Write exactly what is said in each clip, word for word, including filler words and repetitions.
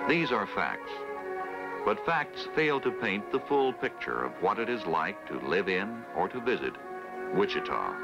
These are facts. But facts fail to paint the full picture of what it is like to live in or to visit Wichita.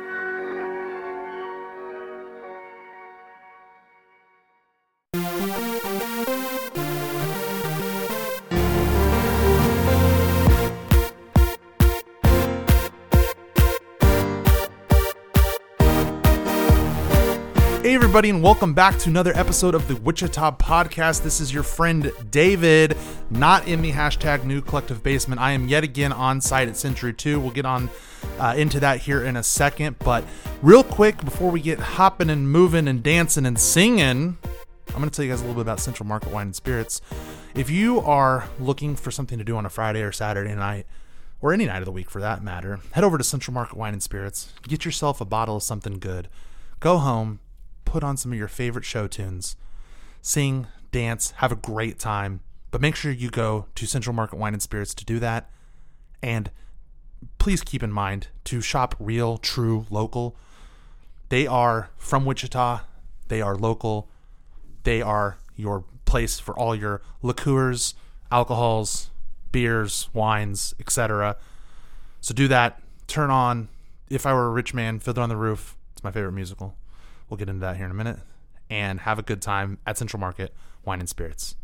Hey everybody, and welcome back to another episode of the Wichita Podcast. This is your friend David, not in the hashtag new collective basement. I am yet again on site at Century two. We'll get on uh, into that here in a second, but real quick before we get hopping and moving and dancing and singing, I'm going to tell you guys a little bit about Central Market Wine and Spirits. If you are looking for something to do on a Friday or Saturday night, or any night of the week for that matter, head over to Central Market Wine and Spirits. Get yourself a bottle of something good. Go home. Put on some of your favorite show tunes, sing, dance, have a great time, but make sure you go to Central Market Wine and Spirits to do that. And please keep in mind to shop real, true, local. They are from Wichita. They are local. They are your place for all your liqueurs, alcohols, beers, wines, et cetera. So do that. Turn on If I Were a Rich Man, Fiddler on the Roof. It's my favorite musical. We'll get into that here in a minute. And have a good time at Central Market Wine and Spirits.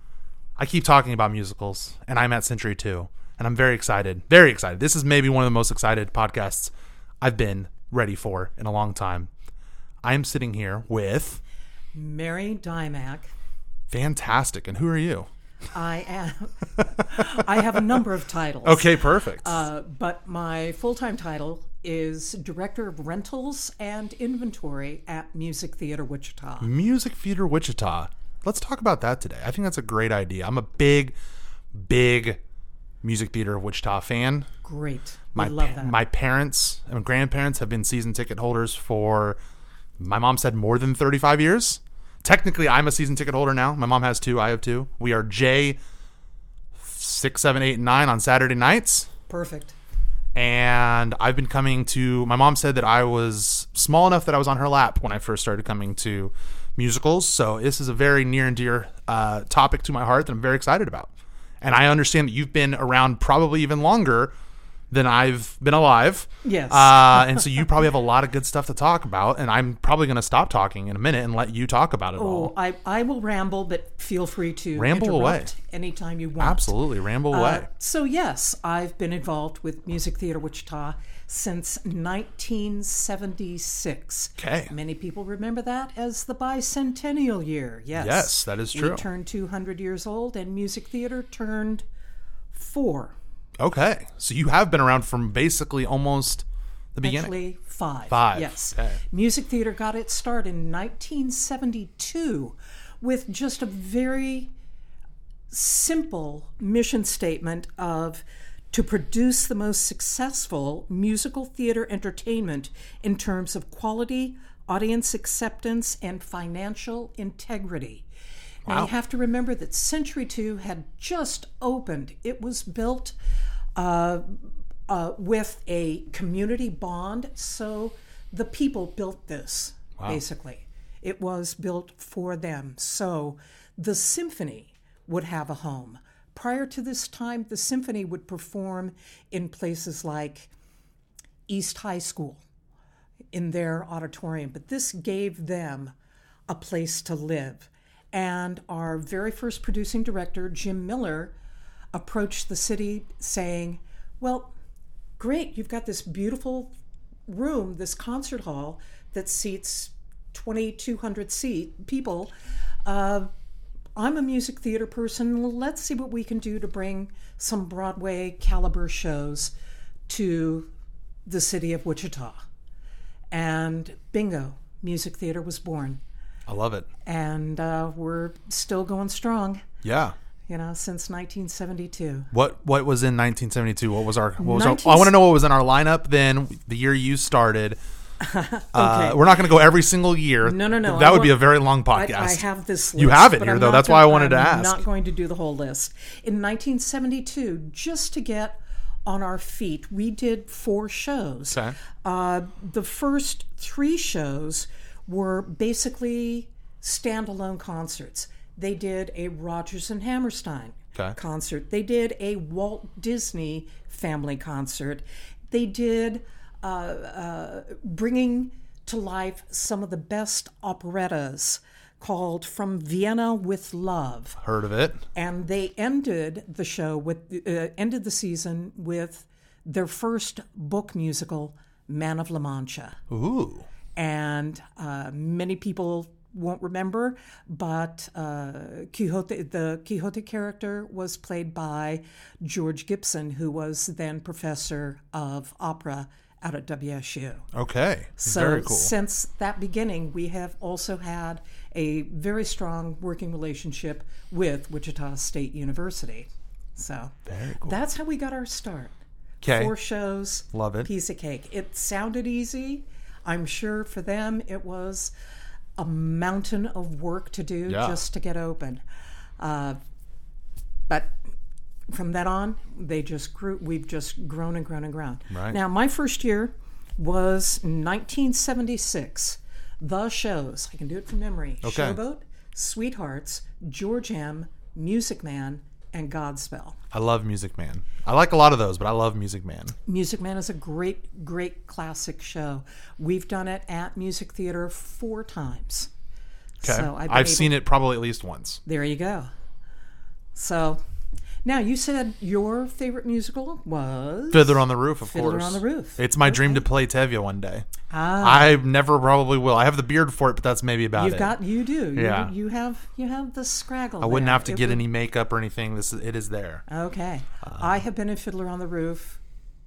I keep talking about musicals, and I'm at Century two, and I'm very excited. Very excited. This is maybe one of the most excited podcasts I've been ready for in a long time. I am sitting here with Mary Dymack. Fantastic. And who are you? I am. I have a number of titles. Okay, perfect. Uh, but my full-time title is Director of Rentals and Inventory at Music Theater Wichita. Music Theater Wichita. Let's talk about that today. I think that's a great idea. I'm a big, big Music Theater Wichita fan. Great. My, I love that. My parents and grandparents have been season ticket holders for, my mom said, more than thirty-five years. Technically, I'm a season ticket holder now. My mom has two. I have two. We are J six, seven, eight, and nine on Saturday nights. Perfect. And I've been coming to, my mom said that I was small enough that I was on her lap when I first started coming to musicals. So this is a very near and dear uh, topic to my heart that I'm very excited about. And I understand that you've been around probably even longer than I've been alive. Yes. Uh, and so you probably have a lot of good stuff to talk about. And I'm probably going to stop talking in a minute and let you talk about it oh, all. I, I will ramble, but feel free to Ramble away. interrupt anytime you want. Absolutely. Ramble away. Uh, so yes, I've been involved with Music Theater Wichita since nineteen seventy-six. Okay. Many people remember that as the bicentennial year. Yes. Yes, that is true. We turned two hundred years old, and Music Theater turned four. Okay. So you have been around from basically almost the beginning. Actually, five. Five. Yes. Okay. Music Theater got its start in nineteen seventy-two with just a very simple mission statement of to produce the most successful musical theater entertainment in terms of quality, audience acceptance, and financial integrity. Now, Wow. you have to remember that Century two had just opened. It was built uh, uh, with a community bond, so the people built this, Wow. basically. It was built for them. So the symphony would have a home. Prior to this time, the symphony would perform in places like East High School in their auditorium, but this gave them a place to live. And our very first producing director, Jim Miller, approached the city saying, well, great, you've got this beautiful room, this concert hall that seats twenty-two hundred seat people. Uh, I'm a music theater person. Let's see what we can do to bring some Broadway caliber shows to the city of Wichita. And bingo, Music Theater was born. I love it. And uh, we're still going strong, Yeah. you know, since nineteen seventy-two. What what was in nineteen seventy-two? What was our? What was nineteen our I want to know what was in our lineup then. The year you started. Okay. Uh, we're not going to go every single year. No, no, no. That I would be want- a very long I, podcast. I have this list. You have it but here, I'm though. not That's gonna- why I wanted to I'm ask. not going to do the whole list. In nineteen seventy-two, just to get on our feet, we did four shows. Okay. Uh, the first three shows were basically standalone concerts. They did a Rodgers and Hammerstein Okay. concert. They did a Walt Disney family concert. They did uh, uh, bringing to life some of the best operettas called From Vienna with Love. Heard of it. And they ended the show with, uh, ended the season with their first book musical, Man of La Mancha. Ooh. And uh, many people won't remember, but uh, Quixote, the Quixote character was played by George Gibson, who was then professor of opera out at W S U. Okay. So Very cool. since that beginning, we have also had a very strong working relationship with Wichita State University. So Very cool. that's how we got our start. Okay. Four shows, Love it. piece of cake. It sounded easy. I'm sure for them it was a mountain of work to do Yeah. just to get open. Uh, but from that on, they just grew. We've just grown and grown and grown. Right. Now, my first year was nineteen seventy-six. The shows, I can do it from memory. Okay. Showboat, Sweethearts, George M., Music Man, and Godspell. I love Music Man. I like a lot of those, but I love Music Man. Music Man is a great, great classic show. We've done it at Music Theater four times. Okay. So I've, been I've able- seen it probably at least once. There you go. So, now you said your favorite musical was Fiddler on the Roof, of Fiddler course. on the Roof. It's my dream to play Tevye one day. Ah, I never probably will. I have the beard for it, but that's maybe about you've it. got you do. You, Yeah. You have you have the scraggle. I wouldn't there. have to It get would- any makeup or anything. This is, it is there. Okay. Uh, I have been in Fiddler on the Roof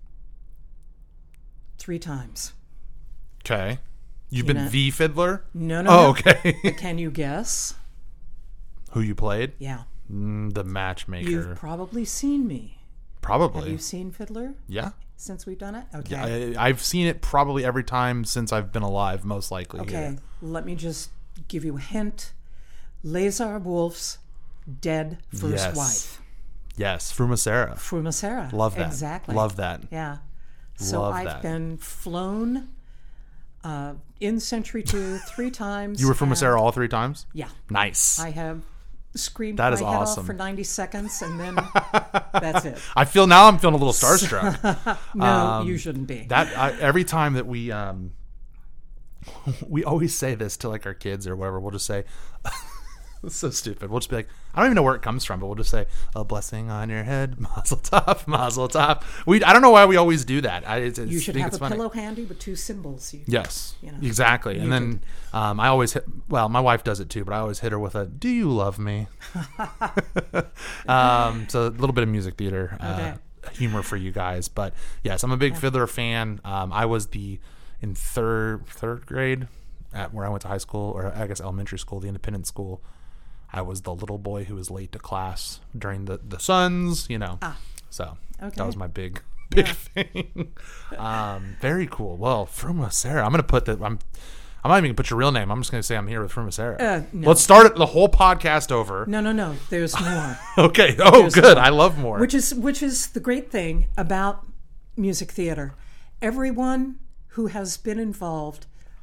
three times. Okay. You've You been know- the Fiddler? No, no. Oh, no. okay. Can you guess? Who you played? Yeah. Mm, the matchmaker. You've probably seen me. Have Probably. you seen Fiddler Yeah. since we've done it? Okay. I, I've seen it probably every time since I've been alive, most likely. Okay, here. let me just give you a hint. Lazar Wolf's dead first Yes. wife, Yes. Frumacera. Frumacera. Love that. Exactly. Love that. Yeah. So Love I've that. been flown uh, in Century Two three times. You were and- Frumacera all three times? Yeah. Nice. I have screamed That my is head awesome. off for ninety seconds, and then that's it. I feel now I'm feeling a little starstruck. No, Um, you shouldn't be. That I, every time that we um we always say this to like our kids or whatever, we'll just say it's so stupid. We'll just be like, I don't even know where it comes from, but we'll just say a blessing on your head, mazel tov, mazel tov. We I don't know why we always do that. I it's, you should think have it's a funny. pillow handy with two symbols. You, Yes, you know, exactly. you And then um, I always hit, well, my wife does it too, but I always hit her with a, do you love me? um, so a little bit of music theater uh, Okay. humor for you guys. But yes, I'm a big Fiddler fan. Um, I was the, in third, third grade at where I went to high school, or I guess elementary school, the independent school. I was the little boy who was late to class during the, the suns, you know. Ah. So Okay. that was my big, big Yeah. thing. um, very cool. Well, Frumacera, I'm going to put that, I'm, I'm not even going to put your real name. I'm just going to say I'm here with Frumacera. Uh, no. Let's start it, the whole podcast over. No, no, no. There's more. Okay. Oh, There's good. more. I love more. Which is which is the great thing about music theater. Everyone who has been involved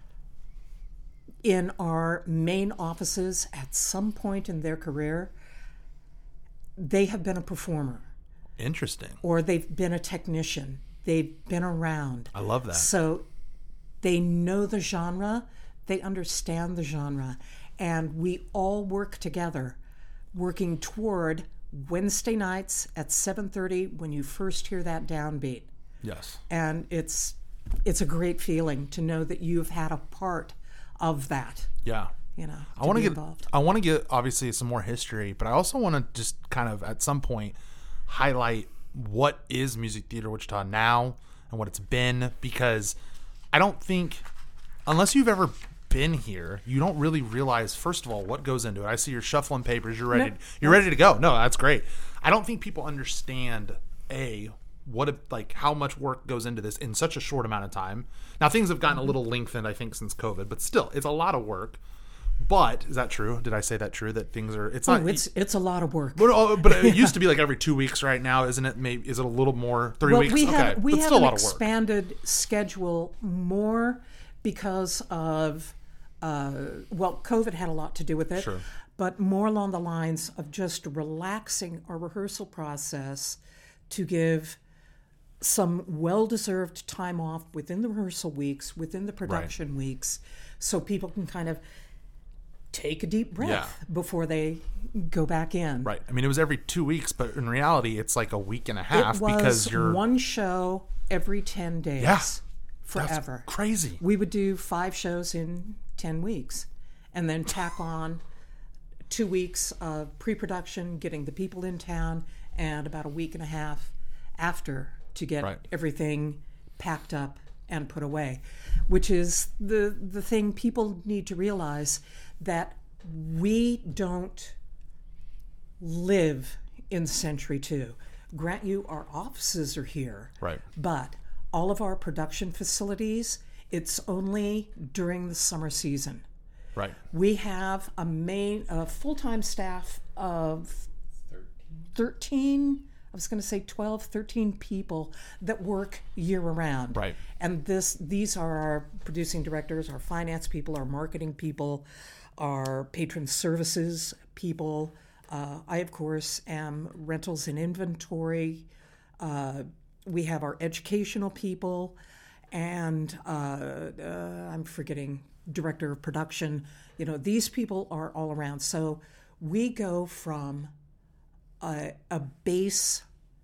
in our main offices at some point in their career, they have been a performer Interesting. or they've been a technician. They've been around. I love that. So they know the genre, they understand the genre, and we all work together, working toward Wednesday nights at seven thirty when you first hear that downbeat. Yes. And it's it's a great feeling to know that you've had a part of that, Yeah. you know. I want to be get involved. I want to get obviously some more history, but I also want to just kind of at some point highlight what is Music Theater Wichita now and what it's been, because I don't think unless you've ever been here, you don't really realize first of all what goes into it. I see you're shuffling papers, you're ready No. you're ready to go. No, that's great. I don't think people understand a what it, like how much work goes into this in such a short amount of time. Now things have gotten a little lengthened I think since COVID, but still it's a lot of work. But is that true? Did I say that true? That things are it's not Oh, it's it's a lot of work. but, uh, but it used to be like every two weeks right now, isn't it? Maybe is it a little more? Three well, weeks? we okay, have we but have still a an lot of work. expanded schedule more because of uh, well, COVID had a lot to do with it. Sure. but more along the lines of just relaxing our rehearsal process to give some well-deserved time off within the rehearsal weeks, within the production right. weeks, so people can kind of take a deep breath yeah. before they go back in. Right. I mean, it was every two weeks, but in reality, it's like a week and a half it was because you're one show every ten days. Yeah. Forever. That's crazy. We would do five shows in ten weeks and then tack on two weeks of pre-production, getting the people in town, and about a week and a half after to get right. everything packed up and put away, which is the the thing people need to realize, that we don't live in Century two. Grant you, our offices are here. Right. But all of our production facilities, it's only during the summer season. Right. We have a main a full-time staff of thirteen, I was going to say twelve, thirteen people that work year-round. Right. And this these are our producing directors, our finance people, our marketing people, our patron services people. Uh, I, of course, am rentals and inventory. Uh, we have our educational people, and uh, uh, I'm forgetting director of production. You know, these people are all around. So we go from a, a base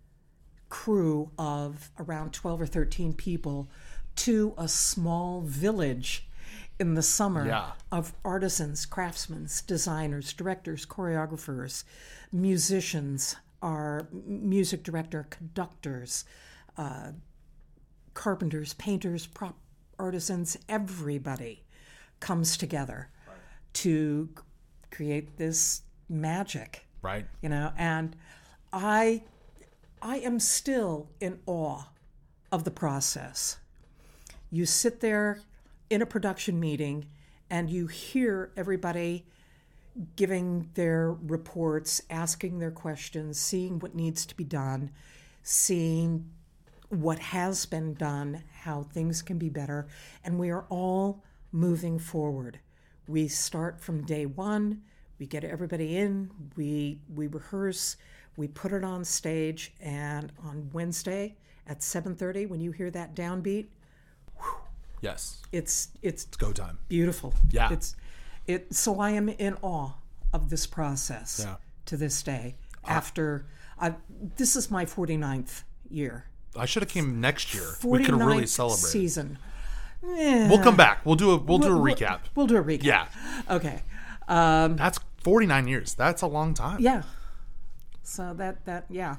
crew of around twelve or thirteen people to a small village in the summer yeah. of artisans, craftsmen, designers, directors, choreographers, musicians, our music director, conductors, uh, carpenters, painters, prop artisans, everybody comes together right. to create this magic. Right. You know, and I I am still in awe of the process. You sit there in a production meeting and you hear everybody giving their reports, asking their questions, seeing what needs to be done, seeing what has been done, how things can be better, and we are all moving forward. We start from day one, we get everybody in, we we rehearse, we put it on stage, and on Wednesday at seven thirty, when you hear that downbeat, whew, yes, it's it's, it's go time. Beautiful. Yeah. It's it. So I am in awe of this process yeah. to this day. After I, this is my forty-ninth year. I should have came next year. We could have really celebrated. Season. Eh. We'll come back. We'll do a we'll, we'll do a we'll, recap. We'll do a recap. Yeah. Okay. Um, That's forty-nine years. That's a long time. Yeah. So that that yeah.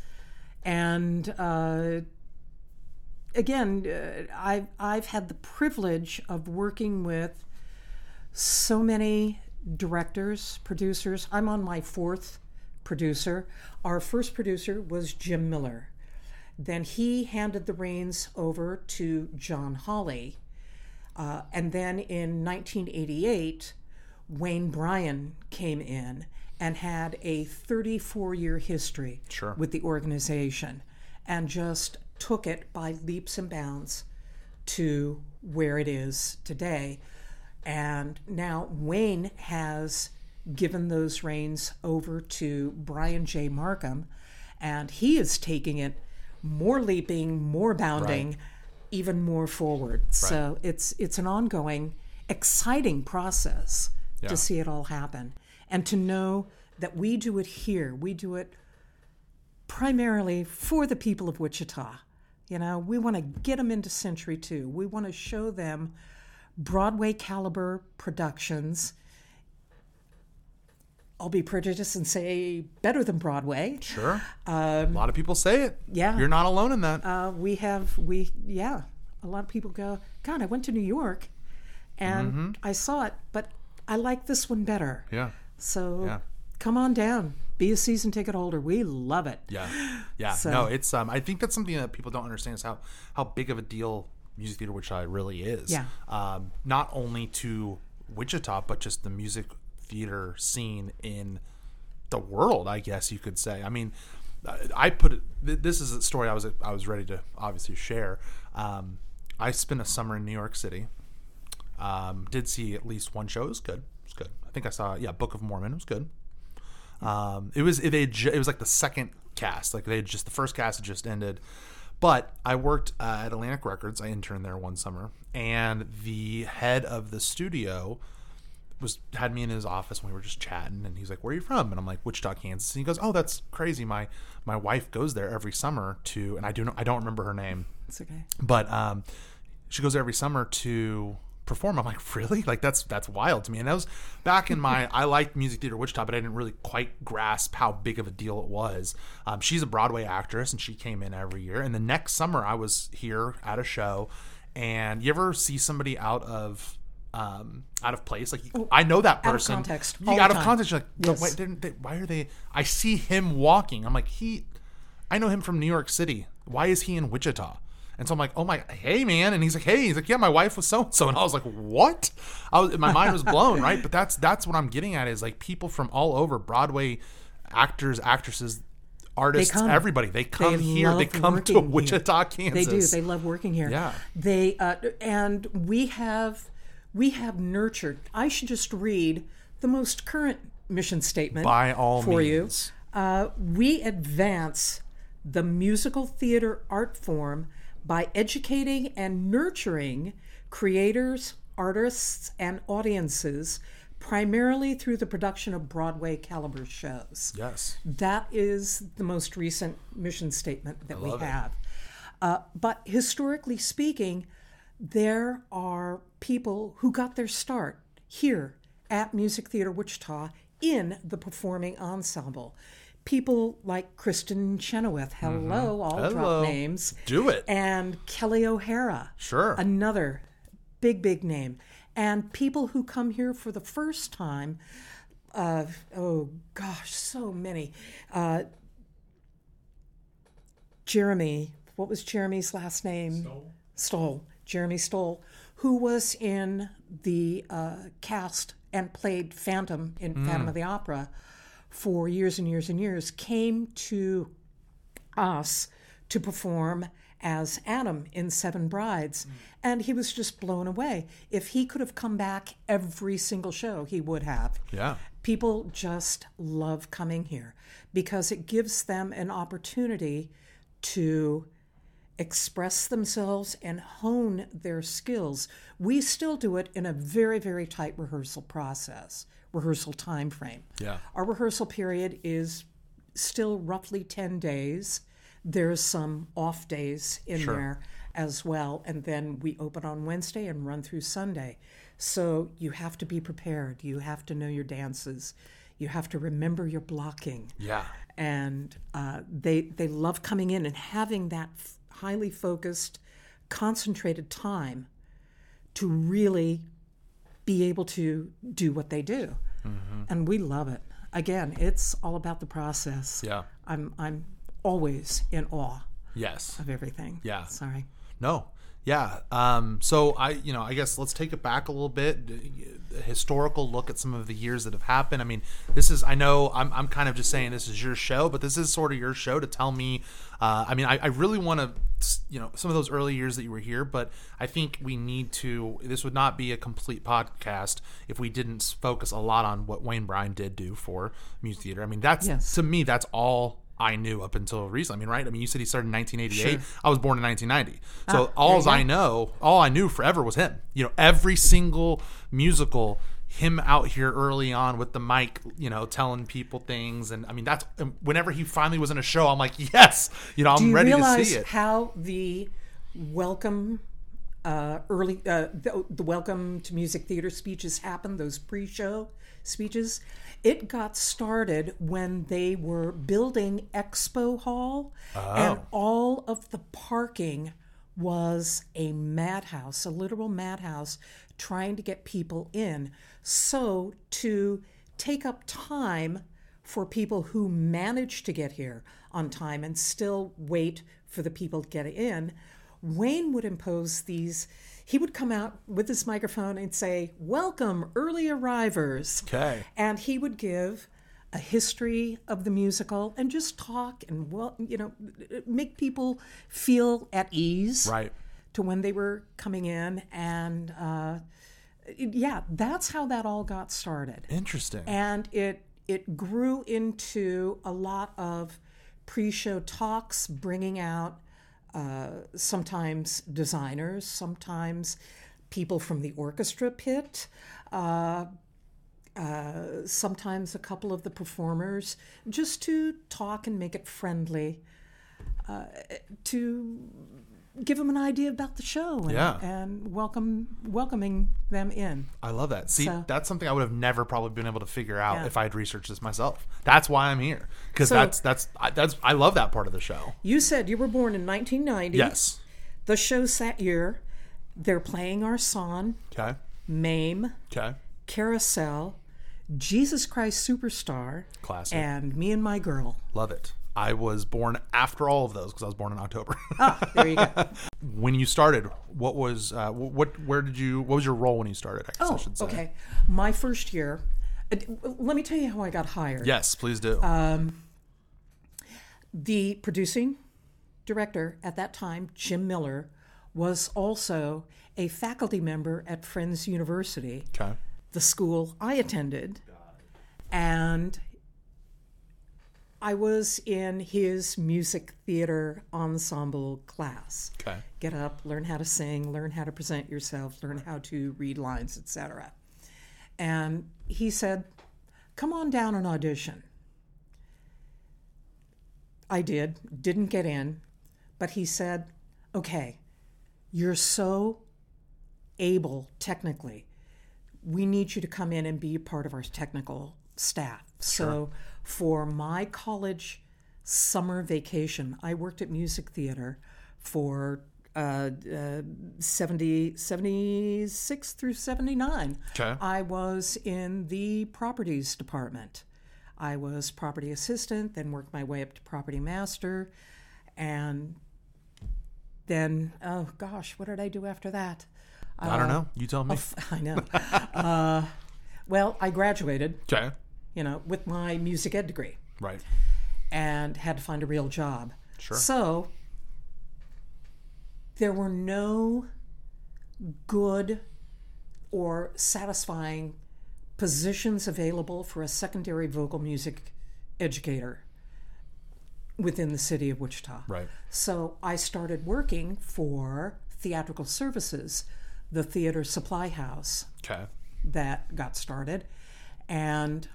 And uh, again, uh, I've I've had the privilege of working with so many directors, producers. I'm on my fourth producer. Our first producer was Jim Miller. Then he handed the reins over to John Hawley. Uh, and then in nineteen eighty-eight, Wayne Bryan came in and had a thirty-four-year history sure. with the organization and just took it by leaps and bounds to where it is today. And now Wayne has given those reins over to Brian J. Markham, and he is taking it more leaping, more bounding, right. even more forward. Right. So it's it's an ongoing, exciting process yeah. to see it all happen. And to know that we do it here. We do it primarily for the people of Wichita. You know, we want to get them into Century two. We want to show them Broadway caliber productions. I'll be prejudiced and say better than Broadway. Sure. Um, a lot of people say it. Yeah. You're not alone in that. Uh, we have, we yeah, a lot of people go, God, I went to New York and mm-hmm. I saw it, but I like this one better. Yeah. So yeah. come on down. Be a season ticket holder. We love it. Yeah. Yeah. So, no, it's, um, I think that's something that people don't understand is how, how big of a deal Music Theater Wichita really is. Yeah. Um, not only to Wichita, but just the music theater scene in the world, I guess you could say. I mean, I put it, this is a story I was I was ready to obviously share. Um, I spent a summer in New York City. Um, did see at least one show. It was good. It was good. I think I saw yeah, Book of Mormon. It was good. Um, it was it, they it was like the second cast, like they had just the first cast had just ended. But I worked uh, at Atlantic Records. I interned there one summer, and the head of the studio was had me in his office when we were just chatting, and he's like, "Where are you from?" And I'm like, "Wichita, Kansas." And he goes, "Oh, that's crazy. My my wife goes there every summer to," and I do know, I don't remember her name. It's okay. But um, she goes there every summer to perform. I'm like, really? Like that's that's wild to me. And that was back in my I liked Music Theater Wichita, but I didn't really quite grasp how big of a deal it was. Um, she's a Broadway actress, and she came in every year. And the next summer, I was here at a show. And you ever see somebody out of um, out of place? Like oh, I know that person. Out of context. You out of time. context. You're like, yes. why, didn't they, why are they? I see him walking. I'm like, he. I know him from New York City. Why is he in Wichita? And so I'm like, oh my, hey man, and he's like, hey, he's like, yeah, my wife was so and so, and I was like, what? I was, my mind was blown, right? But that's that's what I'm getting at is like people from all over, Broadway actors, actresses, artists, they everybody, they come they here, they come to Wichita, here. Kansas. They do, they love working here. Yeah, they uh, and we have we have nurtured. I should just read the most current mission statement by all for means. you. Uh, we advance the musical theater art form by educating and nurturing creators, artists, and audiences, primarily through the production of Broadway caliber shows. Yes. That is the most recent mission statement that we have. Uh, but historically speaking, there are people who got their start here at Music Theater Wichita in the performing ensemble. People like Kristen Chenoweth, hello, mm-hmm. all hello. drop names. Do it. And Kelly O'Hara. Sure. Another big, big name. And people who come here for the first time, uh, oh gosh, so many. Uh, Jeremy, what was Jeremy's last name? Stoll. Stoll. Jeremy Stoll, who was in the uh, cast and played Phantom in mm. Phantom of the Opera for years and years and years, came to us to perform as Adam in Seven Brides. Mm. And he was just blown away. If he could have come back every single show, he would have. Yeah. People just love coming here because it gives them an opportunity to express themselves and hone their skills. We still do it in a very, very tight rehearsal process. Rehearsal time frame. Yeah. Our rehearsal period is still roughly ten days. There's some off days in sure. there as well. And then we open on Wednesday and run through Sunday. So you have to be prepared. You have to know your dances. You have to remember your blocking. Yeah. And uh, they, they love coming in and having that f- highly focused, concentrated time to really be able to do what they do. Mm-hmm. And we love it. Again, it's all about the process. Yeah. I'm I'm always in awe yes. of everything. Yeah. Sorry. No. Yeah. Um, so I, you know, I guess let's take it back a little bit. A historical look at some of the years that have happened. I mean, this is, I know I'm, I'm kind of just saying this is your show, but this is sort of your show to tell me. Uh, I mean, I, I really want to, you know, some of those early years that you were here, but I think we need to, this would not be a complete podcast if we didn't focus a lot on what Wayne Bryan did do for Music Theater. I mean, that's, yes. to me, that's all I knew up until recently. I mean, right? I mean, you said he started in nineteen eighty-eight. Sure. I was born in nineteen ninety. So ah, all I know, all I knew forever was him. You know, every single musical, him out here early on with the mic, you know, telling people things. And I mean, that's whenever he finally was in a show, I'm like, yes, you know, I'm Do you ready realize to see it. How the welcome uh, early uh, the, the welcome to Music Theater speeches happened, those pre-show speeches? It got started when they were building Expo Hall, oh. and all of the parking was a madhouse, a literal madhouse, trying to get people in. So to take up time for people who managed to get here on time and still wait for the people to get in, Wayne would impose these. He would come out with his microphone and say, "Welcome, early arrivers." Okay. And he would give a history of the musical and just talk and, well, you know, make people feel at ease. Right. To when they were coming in, and uh, yeah, that's how that all got started. Interesting. And it it grew into a lot of pre-show talks, bringing out uh, sometimes designers, sometimes people from the orchestra pit, uh, uh, sometimes a couple of the performers, just to talk and make it friendly, uh, to give them an idea about the show and, Yeah. and welcome welcoming them in. I love that. See, So- that's something I would have never probably been able to figure out Yeah. if I had researched this myself. That's why I'm here, because So- that's that's I- that's I love that part of the show. You said you were born in nineteen ninety. Yes. The show's that year. They're playing Arson, Okay. MAME, Okay. Carousel, Jesus Christ Superstar, Classic. and Me and My Girl. Love it. I was born after all of those because I was born in October. Ah, there you go. When you started, what was uh, what? Where did you? What was your role when you started? I guess I Oh, should say. okay. My first year. uh, Let me tell you how I got hired. Yes, please do. Uh, The producing director at that time, Jim Miller, was also a faculty member at Friends University, okay. the school I attended, and I was in his music theater ensemble class. Okay. Get up, learn how to sing, learn how to present yourself, learn how to read lines, et cetera. And he said, "Come on down and audition." I did, didn't get in, but he said, "Okay, you're so able technically. We need you to come in and be a part of our technical staff." So for my college summer vacation, I worked at music theater for uh, uh, seventy, seventy-six through seventy-nine. Okay. I was in the properties department. I was property assistant, then worked my way up to property master, and then, oh gosh, what did I do after that? I don't know. You tell me. I know. uh, well, I graduated, Okay. you know, with my music ed degree Right. and had to find a real job. Sure. So there were no good or satisfying positions available for a secondary vocal music educator within the city of Wichita. Right. So I started working for Theatrical Services, the theater supply house Okay. that got started, and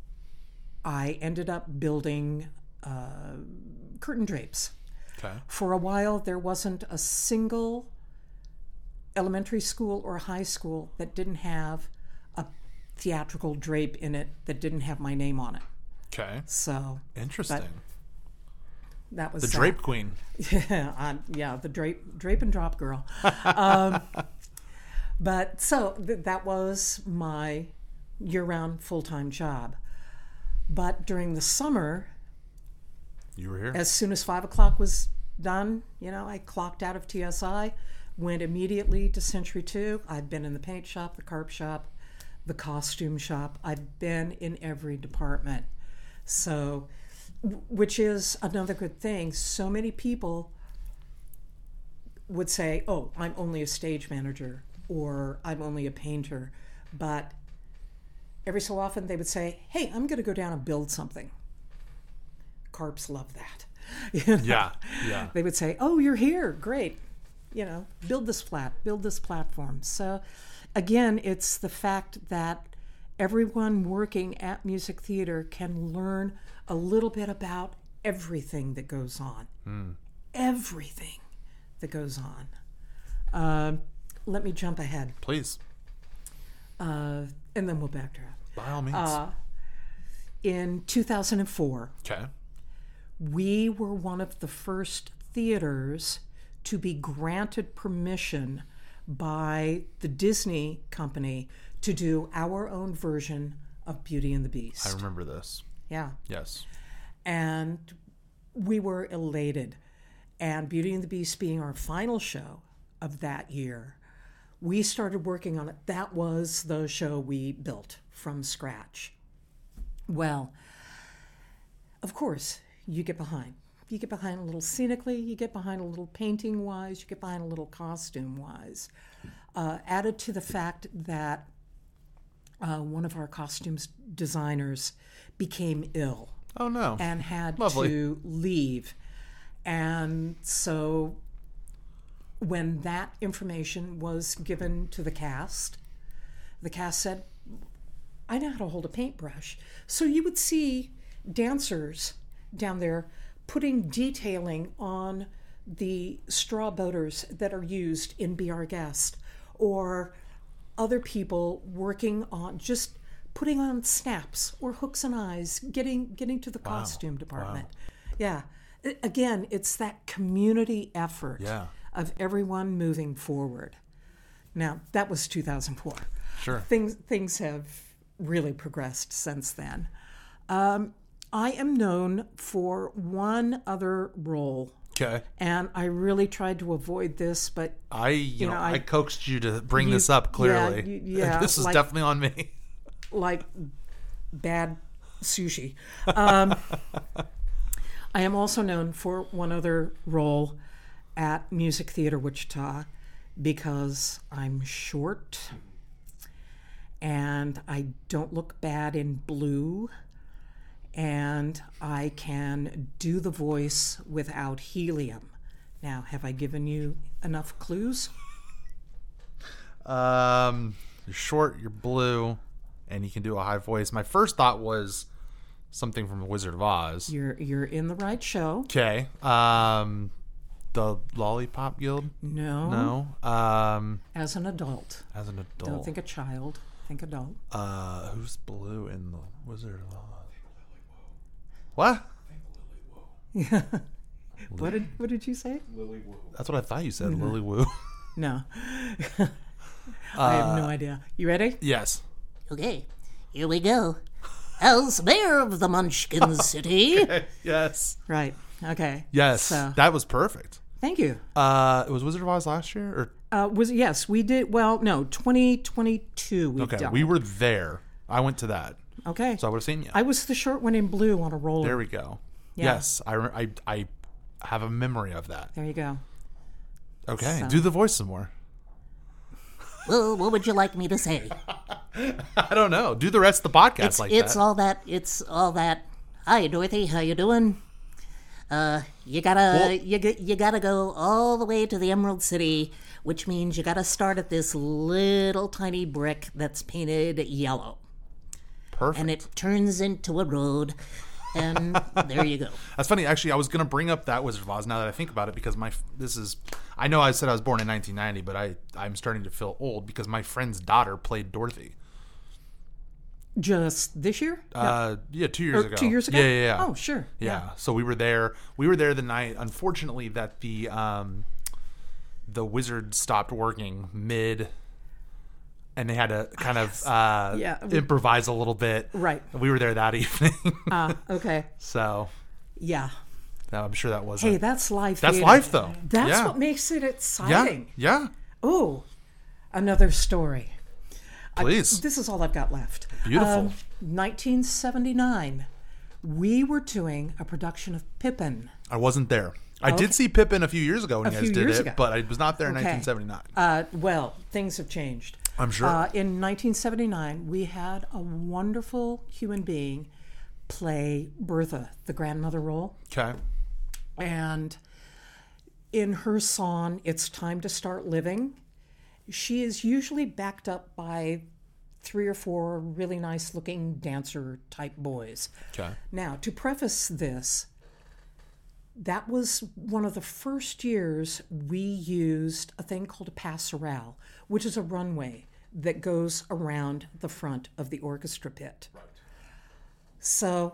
I ended up building uh, curtain drapes. Okay. For a while, there wasn't a single elementary school or high school that didn't have a theatrical drape in it that didn't have my name on it. Okay. So Interesting. that was The that. Drape Queen. Yeah, um, yeah, the drape, drape and drop girl. Um, but so th- that was my year-round full-time job. But during the summer, You were here. as soon as five o'clock was done, you know, I clocked out of T S I, went immediately to Century Two. I've been in the paint shop, the carp shop, the costume shop. I've been in every department. So, w- which is another good thing. So many people would say, "Oh, I'm only a stage manager," or "I'm only a painter," but every so often they would say, "Hey, I'm going to go down and build something." Carps love that. You know? Yeah. Yeah. They would say, "Oh, you're here. Great. You know, build this flat, build this platform." So again, it's the fact that everyone working at music theater can learn a little bit about everything that goes on. Mm. Everything that goes on. Um, let me jump ahead, Please. uh, and then we'll backtrack. By all means. Uh, in two thousand four, okay. we were one of the first theaters to be granted permission by the Disney company to do our own version of Beauty and the Beast. I remember this. Yeah. Yes. And we were elated. And Beauty and the Beast being our final show of that year, we started working on it. That was the show we built from scratch. Well, of course, you get behind. You get behind a little scenically, you get behind a little painting-wise, you get behind a little costume-wise. uh, added to the fact that uh, one of our costumes designers became ill. Oh, no. And had Lovely. to leave. And so when that information was given to the cast, the cast said, I know how to hold a paintbrush. So you would see dancers down there putting detailing on the straw boaters that are used in Be Our Guest, or other people working on just putting on snaps or hooks and eyes, getting getting to the Wow. costume department. Wow. Yeah. I- Again, it's that community effort Yeah. of everyone moving forward. Now, that was two thousand four. Sure. Things things have really progressed since then. Um, I am known for one other role, Okay. and I really tried to avoid this, but I, you, know, know, I, I- coaxed you to bring You- this up, clearly. yeah, you- yeah, This is like- definitely on me. like bad sushi. Um, I am also known for one other role at Music Theater Wichita because I'm short and I don't look bad in blue and I can do the voice without helium. Now, have I given you enough clues? Um, you're short, you're blue, and you can do a high voice. My first thought was something from The Wizard of Oz. You're you're in the right show. Okay. Um, the Lollipop Guild? No. No. Um, As an adult. as an adult. Don't think a child. Think adult. Uh, who's blue in The Wizard of Oz? What? What did what did you say? That's what I thought you said. Mm-hmm. Lily Wu. No. I have Uh, no idea. You ready? Yes. Okay, here we go. As mayor of the Munchkin City, Yes. Right. Okay. Yes. So, That was perfect. thank you. Uh, it was Wizard of Oz last year, or Uh, was yes, we did. Well, no, twenty twenty-two. We okay, done. we were there. I went to that, Okay. so I would have seen you. I was the short one in blue on a roller. There we go. Yeah. Yes, I, re- I I have a memory of that. There you go. Okay, So- do the voice some more. well, what would you like me to say? I don't know. Do the rest of the podcast It's like it's that. all that. It's all that. Hi, Dorothy. How you doing? Uh, you gotta Well- you g- you gotta go all the way to the Emerald City, which means you gotta start at this little tiny brick that's painted yellow, Perfect. and it turns into a road, and there you go. That's funny. Actually, I was going to bring up that Wizard of Oz now that I think about it, because my this is. I know I said I was born in nineteen ninety, but I I'm starting to feel old because my friend's daughter played Dorothy. Just this year? Uh, yeah, two years Or ago. two years ago? Yeah, yeah, yeah. Oh, sure. Yeah. So we were there. We were there the night. Unfortunately, that the um, the wizard stopped working mid, and they had to kind of uh, Yeah. improvise a little bit. Right. We were there that evening, Ah, okay. so Yeah. I'm sure that wasn't. Hey, that's life. That's theater. life, though. That's Yeah. what makes it yeah, exciting. yeah. Oh, another story. I- Please. this is all I've got left. Beautiful. Um, nineteen seventy-nine, we were doing a production of Pippin. I wasn't there. I did see Pippin a few years ago when A you guys few did years it, ago. but I was not there in Okay. nineteen seventy-nine. Uh, well, things have changed. I'm sure. Uh, in nineteen seventy-nine, we had a wonderful human being play Bertha, the grandmother role. Okay. And in her song, It's Time to Start Living, she is usually backed up by three or four really nice looking dancer type boys. Okay. Now, to preface this, that was one of the first years we used a thing called a passerelle, which is a runway that goes around the front of the orchestra pit. Right. So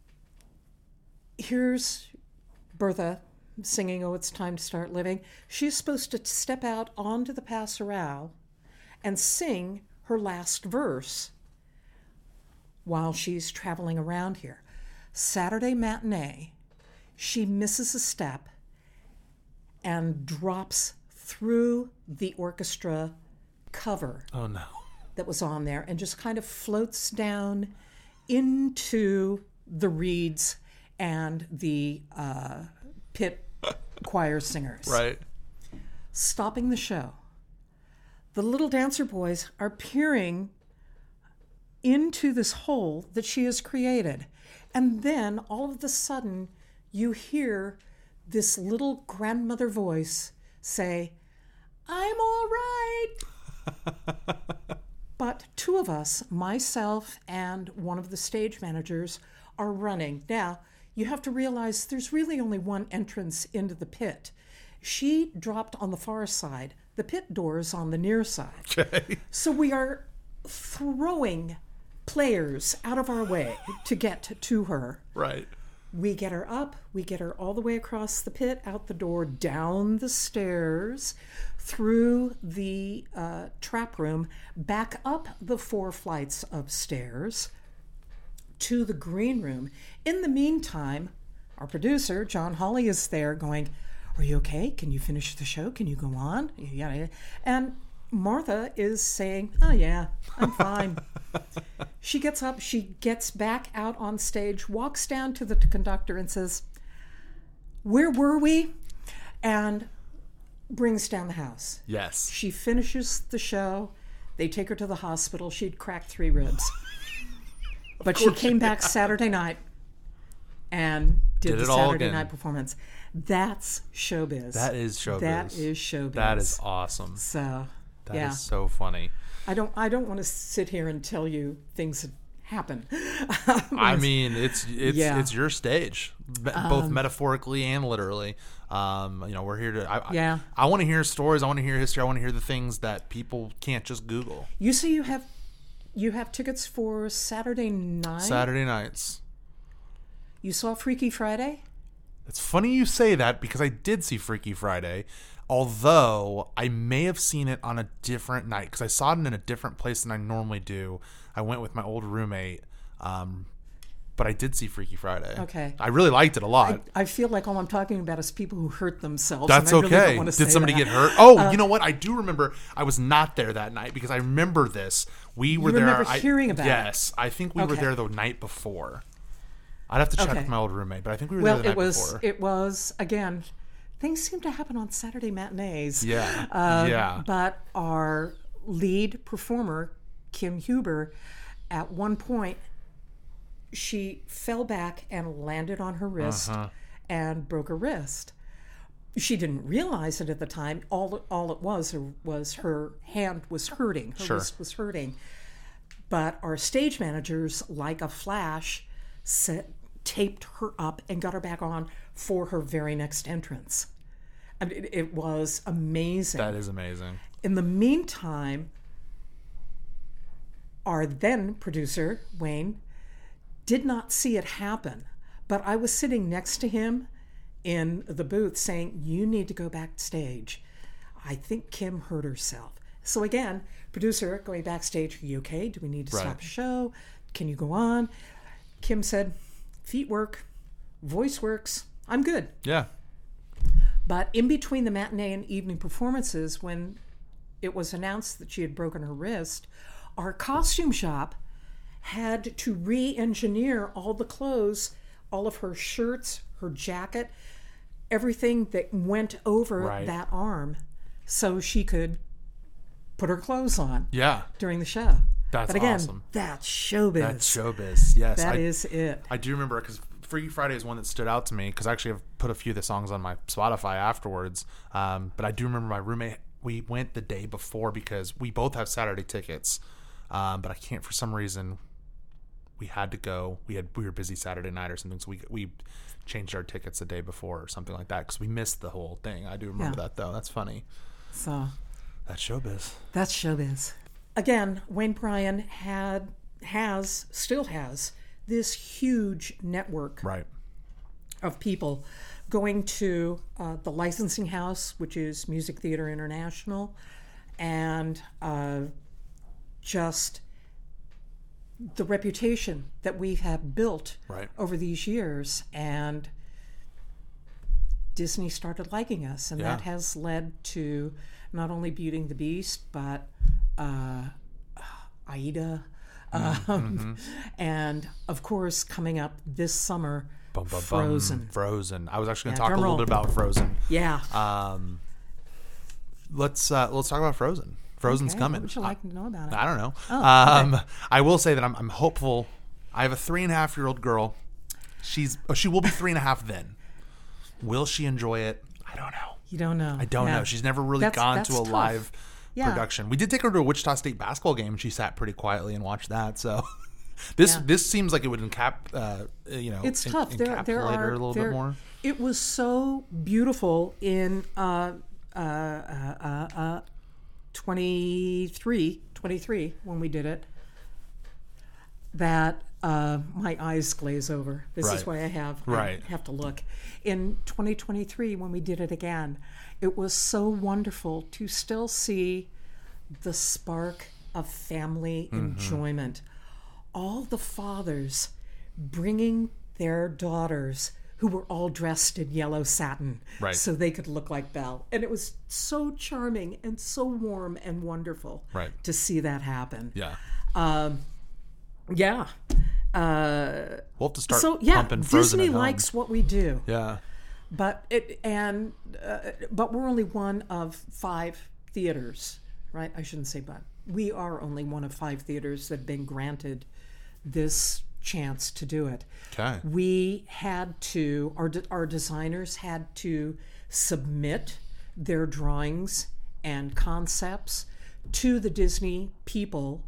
here's Bertha singing Oh, It's Time to Start Living. She's supposed to step out onto the passerelle and sing her last verse while she's traveling around here. Saturday matinee, she misses a step and drops through the orchestra cover Oh no. that was on there and just kind of floats down into the reeds and the uh, pit choir singers. Right. Stopping the show, the little dancer boys are peering into this hole that she has created. And then all of a sudden, you hear this little grandmother voice say, "I'm all right." But two of us, myself and one of the stage managers, are running. Now, you have to realize there's really only one entrance into the pit. She dropped on the far side. The pit door is on the near side. Okay. So we are throwing players out of our way to get to her. Right. We get her up. We get her all the way across the pit, out the door, down the stairs, through the uh, trap room, back up the four flights of stairs to the green room. In the meantime, our producer, John Hawley, is there going, "Are you okay? Can you finish the show? Can you go on?" Yeah. And Martha is saying, "Oh, yeah, I'm fine." She gets up, she gets back out on stage, walks down to the conductor and says, "Where were we?" And brings down the house. Yes. She finishes the show. They take her to the hospital. She'd cracked three ribs. But she came back Saturday night and did, Did the it all Saturday again. night performance. That's showbiz. That is showbiz. That is showbiz. That is awesome. So, That yeah. is so funny. I don't I don't want to sit here and tell you things that happen. I mean, it's it's Yeah. it's your stage, be- both metaphorically and literally. Um, you know, we're here to. I, Yeah. I, I want to hear stories. I want to hear history. I want to hear the things that people can't just Google. You say you have you have tickets for Saturday night? Saturday nights. You saw Freaky Friday? It's funny you say that because I did see Freaky Friday, although I may have seen it on a different night because I saw it in a different place than I normally do. I went with my old roommate, um, but I did see Freaky Friday. Okay. I really liked it a lot. I, I feel like all I'm talking about is people who hurt themselves. That's and I really okay. don't want to say Did somebody that. get hurt? Oh, you know what? I do remember. I was not there that night because I remember this. We were You there. remember I, hearing about it? Yes, I think we were Okay. there the night before. I'd have to check Okay. with my old roommate, but I think we were Well, there the it night was before. it was again. Things seem to happen on Saturday matinees. Yeah, Uh, yeah. But our lead performer, Kim Huber, at one point, she fell back and landed on her wrist Uh-huh. and broke her wrist. She didn't realize it at the time. All all it was was her hand was hurting. Her Sure. wrist was hurting. But our stage managers, like a flash, set, taped her up and got her back on for her very next entrance. I mean, it, it was amazing. That is amazing. In the meantime, our then producer, Wayne, did not see it happen, but I was sitting next to him in the booth saying, "You need to go backstage. I think Kim hurt herself." So again, producer going backstage, "Are you okay? Do we need to Right. stop the show? Can you go on?" Kim said, "Feet work, voice works. I'm good." Yeah. But in between the matinee and evening performances, when it was announced that she had broken her wrist, our costume shop had to re-engineer all the clothes, all of her shirts, her jacket, everything that went over Right. that arm so she could put her clothes on Yeah. during the show. That's but again, awesome. that's showbiz. That's showbiz. Yes. That I, is it. I do remember because Freaky Friday is one that stood out to me because actually I've put a few of the songs on my Spotify afterwards. Um, but I do remember my roommate, we went the day before because we both have Saturday tickets. Um, but I can't, for some reason, we had to go. We had we were busy Saturday night or something, so we we changed our tickets the day before or something like that because we missed the whole thing. I do remember Yeah. that though. That's funny. So That's showbiz. that's showbiz. Again, Wayne Bryan had, has, still has, this huge network Right. of people going to uh, the licensing house, which is Music Theater International, and uh, just the reputation that we have built Right. over these years. And Disney started liking us, and Yeah. that has led to not only Beauty and the Beast, but uh, Aida. Um, and of course, coming up this summer, Bum, bum, bum. Frozen. Frozen. I was actually going to Yeah, talk a drum little roll. bit about Frozen. Yeah. Um, let's uh, let's talk about Frozen. Frozen's Okay, coming. What would you like to know about it? I don't know. Oh, um, okay. I will say that I'm, I'm hopeful. I have a three and a half year old girl. She's oh, she will be three and a half then. Will she enjoy it? I don't know. You don't know. I don't Yeah. know. She's never really That's- gone that's to a tough. live Yeah. production. We did take her to a Wichita State basketball game, and she sat pretty quietly and watched that. So this Yeah. this this seems like it would encap, uh, you know, It's en- tough. There, encapsulate there are her a little there, bit more. It was so beautiful in uh, uh, uh, uh, uh, twenty-three, twenty-three when we did it that uh, my eyes glaze over. This Right. is why I have Right. I have to look. In twenty twenty-three when we did it again, it was so wonderful to still see the spark of family Mm-hmm. enjoyment. All the fathers bringing their daughters who were all dressed in yellow satin Right. so they could look like Belle. And it was so charming and so warm and wonderful Right. to see that happen. Yeah, Yeah. Uh, we'll have to start so yeah, pumping Frozen Disney at home. likes what we do. Yeah, But it and uh, but we're only one of five theaters, right? I shouldn't say but. We are only one of five theaters that have been granted this chance to do it. okay, We had to our de- our designers had to submit their drawings and concepts to the Disney people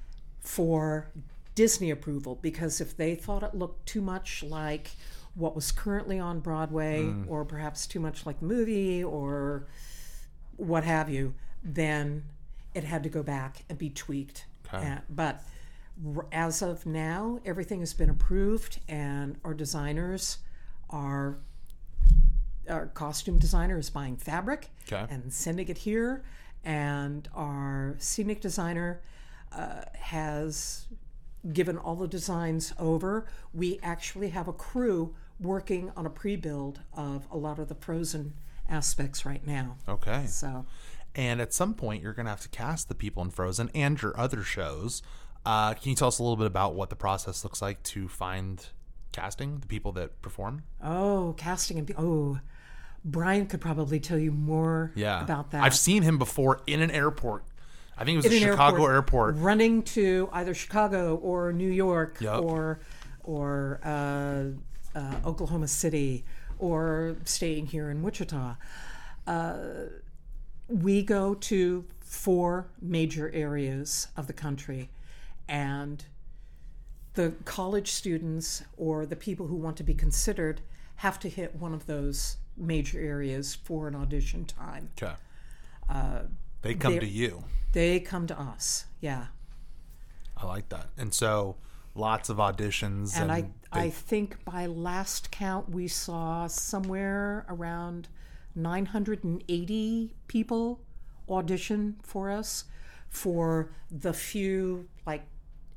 for Disney approval, because if they thought it looked too much like what was currently on Broadway or perhaps too much like the movie or what have you, then it had to go back and be tweaked. Okay. And- but r- as of now, everything has been approved, and our designers are our costume designer is buying fabric Okay. and sending it here, and our scenic designer uh, has given all the designs over. We actually have a crew working on a pre-build of a lot of the Frozen aspects right now. okay. So And at some point, you're going to have to cast the people in Frozen and your other shows. Uh, can you tell us a little bit about what the process looks like to find casting, the people that perform? oh, casting and oh, Brian could probably tell you more Yeah. about that. I've seen him before in an airport. I think it was In a an Chicago airport. running to either Chicago or New York Yup. or or uh, uh, Oklahoma City or staying here in Wichita. Uh, we go to four major areas of the country, and the college students or the people who want to be considered have to hit one of those major areas for an audition time. Okay. they come they- to you. They come to us, yeah. I like that. And so lots of auditions. And And, I, they- I think by last count, we saw somewhere around nine hundred eighty people audition for us for the few, like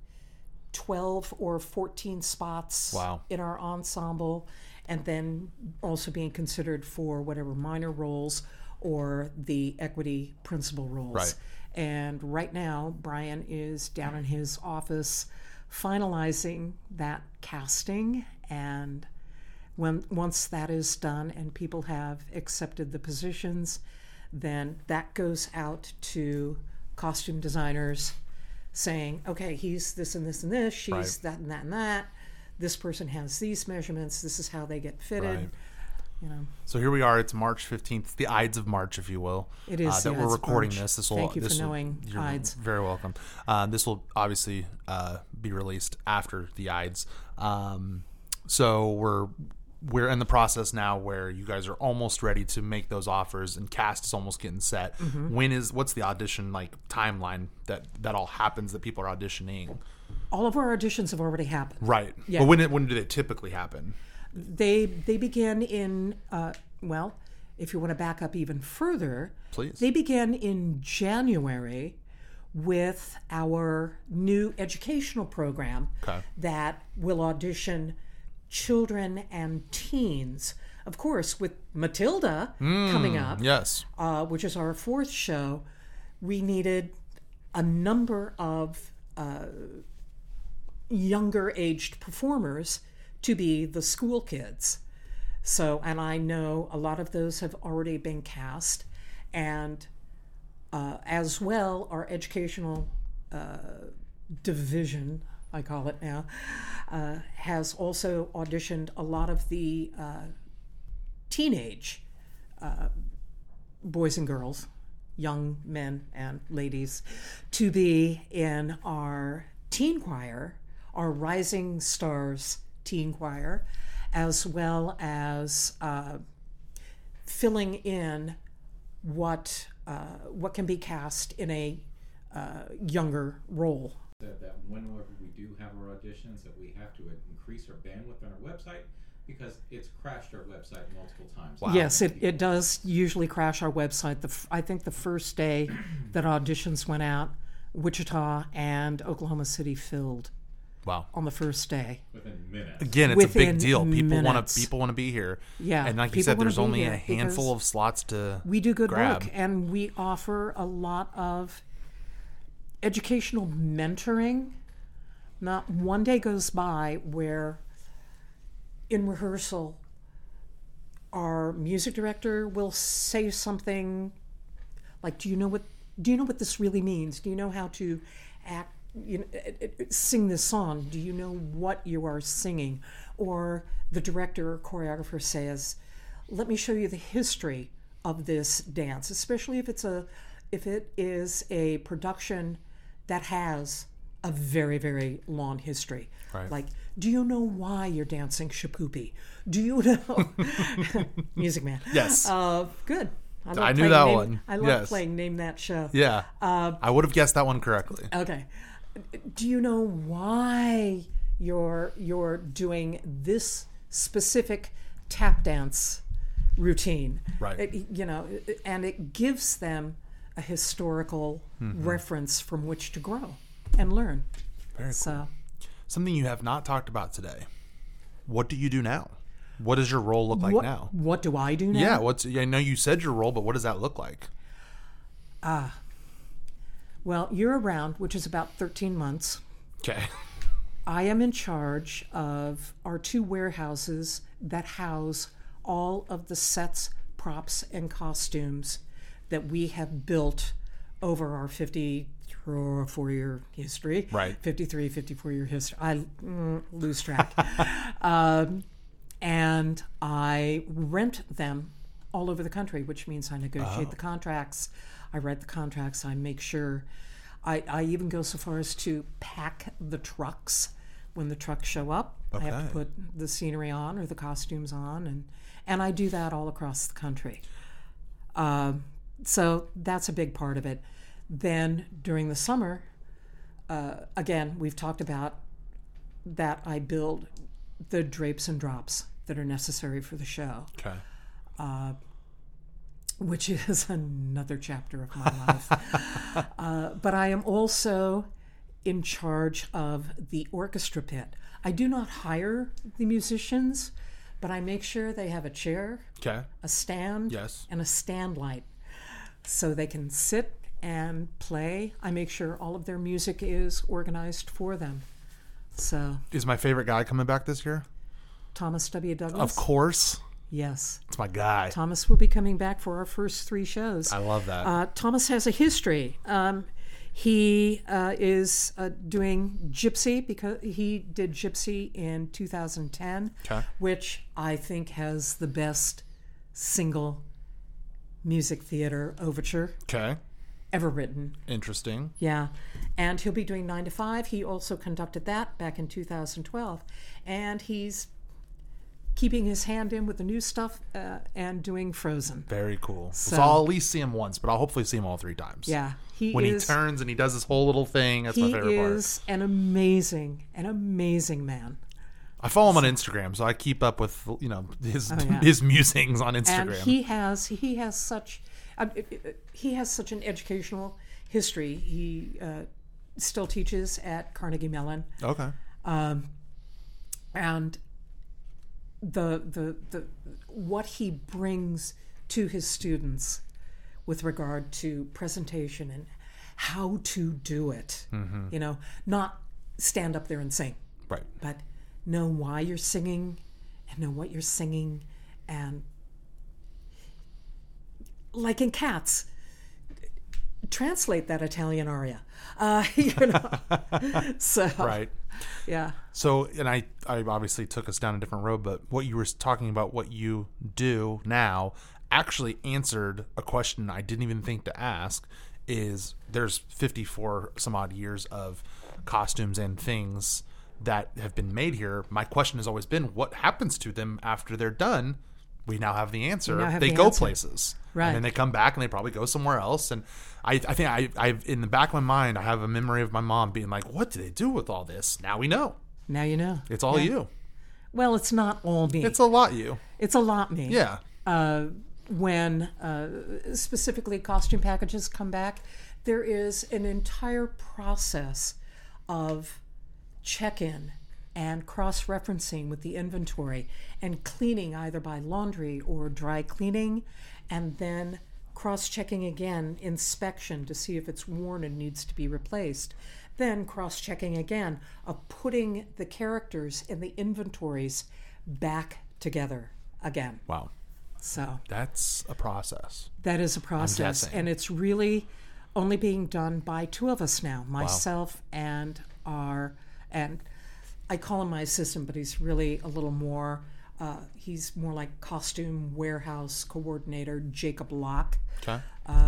twelve or fourteen spots Wow. in our ensemble, and then also being considered for whatever minor roles or the equity principal roles. Right. And right now, Brian is down in his office finalizing that casting, and when once that is done and people have accepted the positions, then that goes out to costume designers saying, okay, he's this and this and this, she's Right. that and that and that, this person has these measurements, this is how they get fitted. Right. You know, So here we are. It's March fifteenth, it's the Ides of March, if you will. It is uh, the that we're Ides of recording March. this. This will. Thank you this for will- knowing you're Ides. Very welcome. Uh, this will obviously uh, be released after the Ides. Um, so we're we're in the process now where you guys are almost ready to make those offers, and cast is almost getting set. Mm-hmm. When is what's the audition like timeline that that all happens that people are auditioning? all of our auditions have already happened. Right. Yeah. But when it, when do they typically happen? They they begin in uh, well, if you want to back up even further, Please. they began in January with our new educational program Okay. that will audition children and teens. Of course, with Matilda coming up, Yes. uh, which is our fourth show, we needed a number of uh, younger aged performers to be the school kids. So, and I know a lot of those have already been cast, and Uh, as well, our educational uh, division, I call it now, uh, has also auditioned a lot of the uh, teenage uh, boys and girls, young men and ladies, to be in our teen choir, our Rising Stars teen choir, as well as uh, filling in what uh, what can be cast in a uh, younger role. That, that whenever we do have our auditions, that we have to increase our bandwidth on our website because it's crashed our website multiple times. Wow. Yes, it, it does usually crash our website. The f- I think the first day that auditions went out, Wichita and Oklahoma City filled. Wow. On the first day. Within minutes. Again, it's Within a big deal. People want minutes. to people want to be here. Yeah. And like you said, there's only a handful because of slots to we do good grab. work, and we offer a lot of educational mentoring. Not one day goes by where in rehearsal our music director will say something like, do you know what do you know what this really means? Do you know how to act, you know, sing this song? Do you know what you are singing? Or the director or choreographer says, let me show you the history of this dance, especially if it's a if it is a production that has a very, very long history. Right. Like, do you know why you're dancing Shapoopy? Do you know? Music Man. Yes. Uh, good. I, I knew that name, one. I love Yes. playing Name That Show. Yeah. Uh, I would have guessed that one correctly. Okay. Do you know why you're you're doing this specific tap dance routine? Right. It, you know, and it gives them a historical Mm-hmm. reference from which to grow and learn. Very cool. So, Something you have not talked about today. What do you do now? What does your role look like what, now? What do I do now? Yeah, what's I know you said your role, but what does that look like? Ah. Well, year round, which is about thirteen months. Okay. I am in charge of our two warehouses that house all of the sets, props, and costumes that we have built over our fifty-four year history. Right. fifty-three, fifty-four year history. I mm, lose track. um, and I rent them all over the country, which means I negotiate Oh. the contracts. I write the contracts. I make sure. I, I even go so far as to pack the trucks when the trucks show up. I have Okay. to put the scenery on or the costumes on, and and I do that all across the country. Um, so that's a big part of it. Then during the summer, uh, again, we've talked about that I build the drapes and drops that are necessary for the show. Okay. Uh, which is another chapter of my life. uh, but I am also in charge of the orchestra pit. I do not hire the musicians, but I make sure they have a chair, Okay. a stand, Yes. and a stand light so they can sit and play. I make sure all of their music is organized for them. So, Is my favorite guy coming back this year? Thomas W. Douglas? Of course. Yes. It's my guy. Thomas will be coming back for our first three shows. I love that. Uh, Thomas has a history. Um, he uh, is uh, doing Gypsy because he did Gypsy in two thousand ten, Okay. which I think has the best single music theater overture Okay. ever written. Interesting. Yeah. And he'll be doing nine to five. He also conducted that back in two thousand twelve. And he's keeping his hand in with the new stuff uh, and doing Frozen. Very cool. So, So- I'll at least see him once, but I'll hopefully see him all three times. Yeah. He When is, he turns and he does this whole little thing, that's my he favorite part. is an amazing, an amazing man. I follow him on Instagram, so I keep up with you know his Oh, yeah. his musings on And Instagram. he has he has such uh, he has such an educational history. He uh, still teaches at Carnegie Mellon. okay. Um, and the, the the what he brings to his students with regard to presentation and how to do it, Mm-hmm. you know, not stand up there and sing, Right. but know why you're singing and know what you're singing. And like in Cats, translate that Italian aria. Uh, you know, so Right. yeah. So, and I, I obviously took us down a different road, but what you were talking about, what you do now, actually answered a question I didn't even think to ask. Is there's fifty-four some odd years of costumes and things that have been made here. My question has always been, what happens to them after they're done? We now have the answer. We now have they the go answer. places. Right. And then they come back and they probably go somewhere else. And I, I think I, I've in the back of my mind, I have a memory of my mom being like, what do they do with all this? Now we know. Now you know. It's all Yeah. you. Well, it's not all me. It's a lot you. It's a lot me. Yeah. Uh, when uh, specifically costume packages come back, there is an entire process of check-in and cross-referencing with the inventory and cleaning either by laundry or dry cleaning, and then cross-checking again, inspection to see if it's worn and needs to be replaced. Then cross-checking again of putting the characters in the inventories back together again. Wow. So That's a process. that is a process, guessing. and it's really only being done by two of us now, myself and our, and I call him my assistant, but he's really a little more, uh, he's more like costume warehouse coordinator, Jacob Locke. Okay.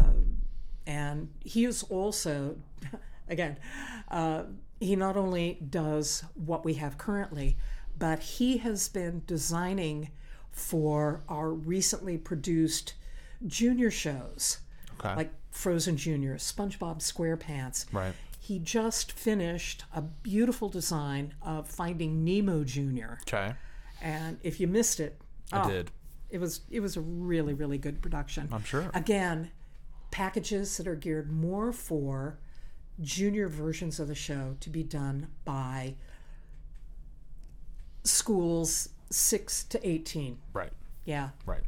And he is also, again, uh, he not only does what we have currently, but he has been designing for our recently produced junior shows, Okay. like Frozen Junior, SpongeBob SquarePants. Right. He just finished a beautiful design of Finding Nemo Junior, Okay. and if you missed it, I oh, did. It was it was a really really good production. I'm sure. Again, packages that are geared more for junior versions of the show to be done by schools six to eighteen. Right. Yeah. Right.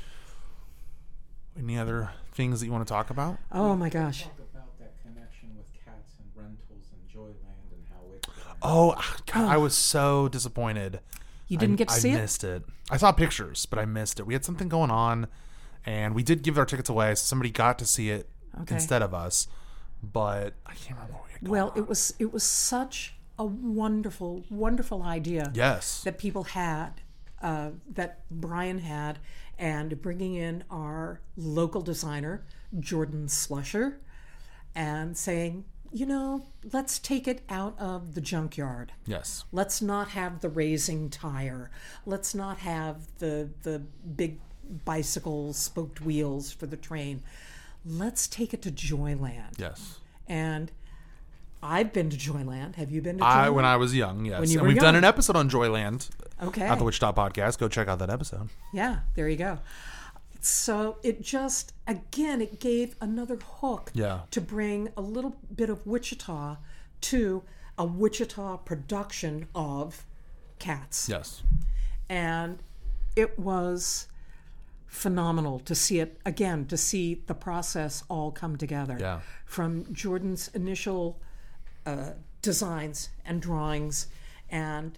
Any other things that you want to talk about? Oh my gosh. Talk about that connection with cats and rentals and Joyland and how it. Oh, God, I was so disappointed. You didn't I, get to I see it? missed it. I saw pictures, but I missed it. We had something going on, and we did give our tickets away, so somebody got to see it Okay. instead of us. But I can't remember what we had going Well, on. it was it was such a wonderful, wonderful idea Yes. that people had, uh, that Brian had, and bringing in our local designer, Jordan Slusher, and saying, you know, let's take it out of the junkyard. Yes. Let's not have the raising tire. Let's not have the the big bicycle spoked wheels for the train. Let's take it to Joyland. Yes. And I've been to Joyland. Have you been to Joyland? I when I was young, yes. When you and were we've done young. an episode on Joyland Okay. at the Wichita Podcast. Go check out that episode. Yeah, there you go. So it just, again, it gave another hook Yeah. to bring a little bit of Wichita to a Wichita production of Cats. Yes. And it was phenomenal to see it, again, to see the process all come together. Yeah. From Jordan's initial uh, designs and drawings, and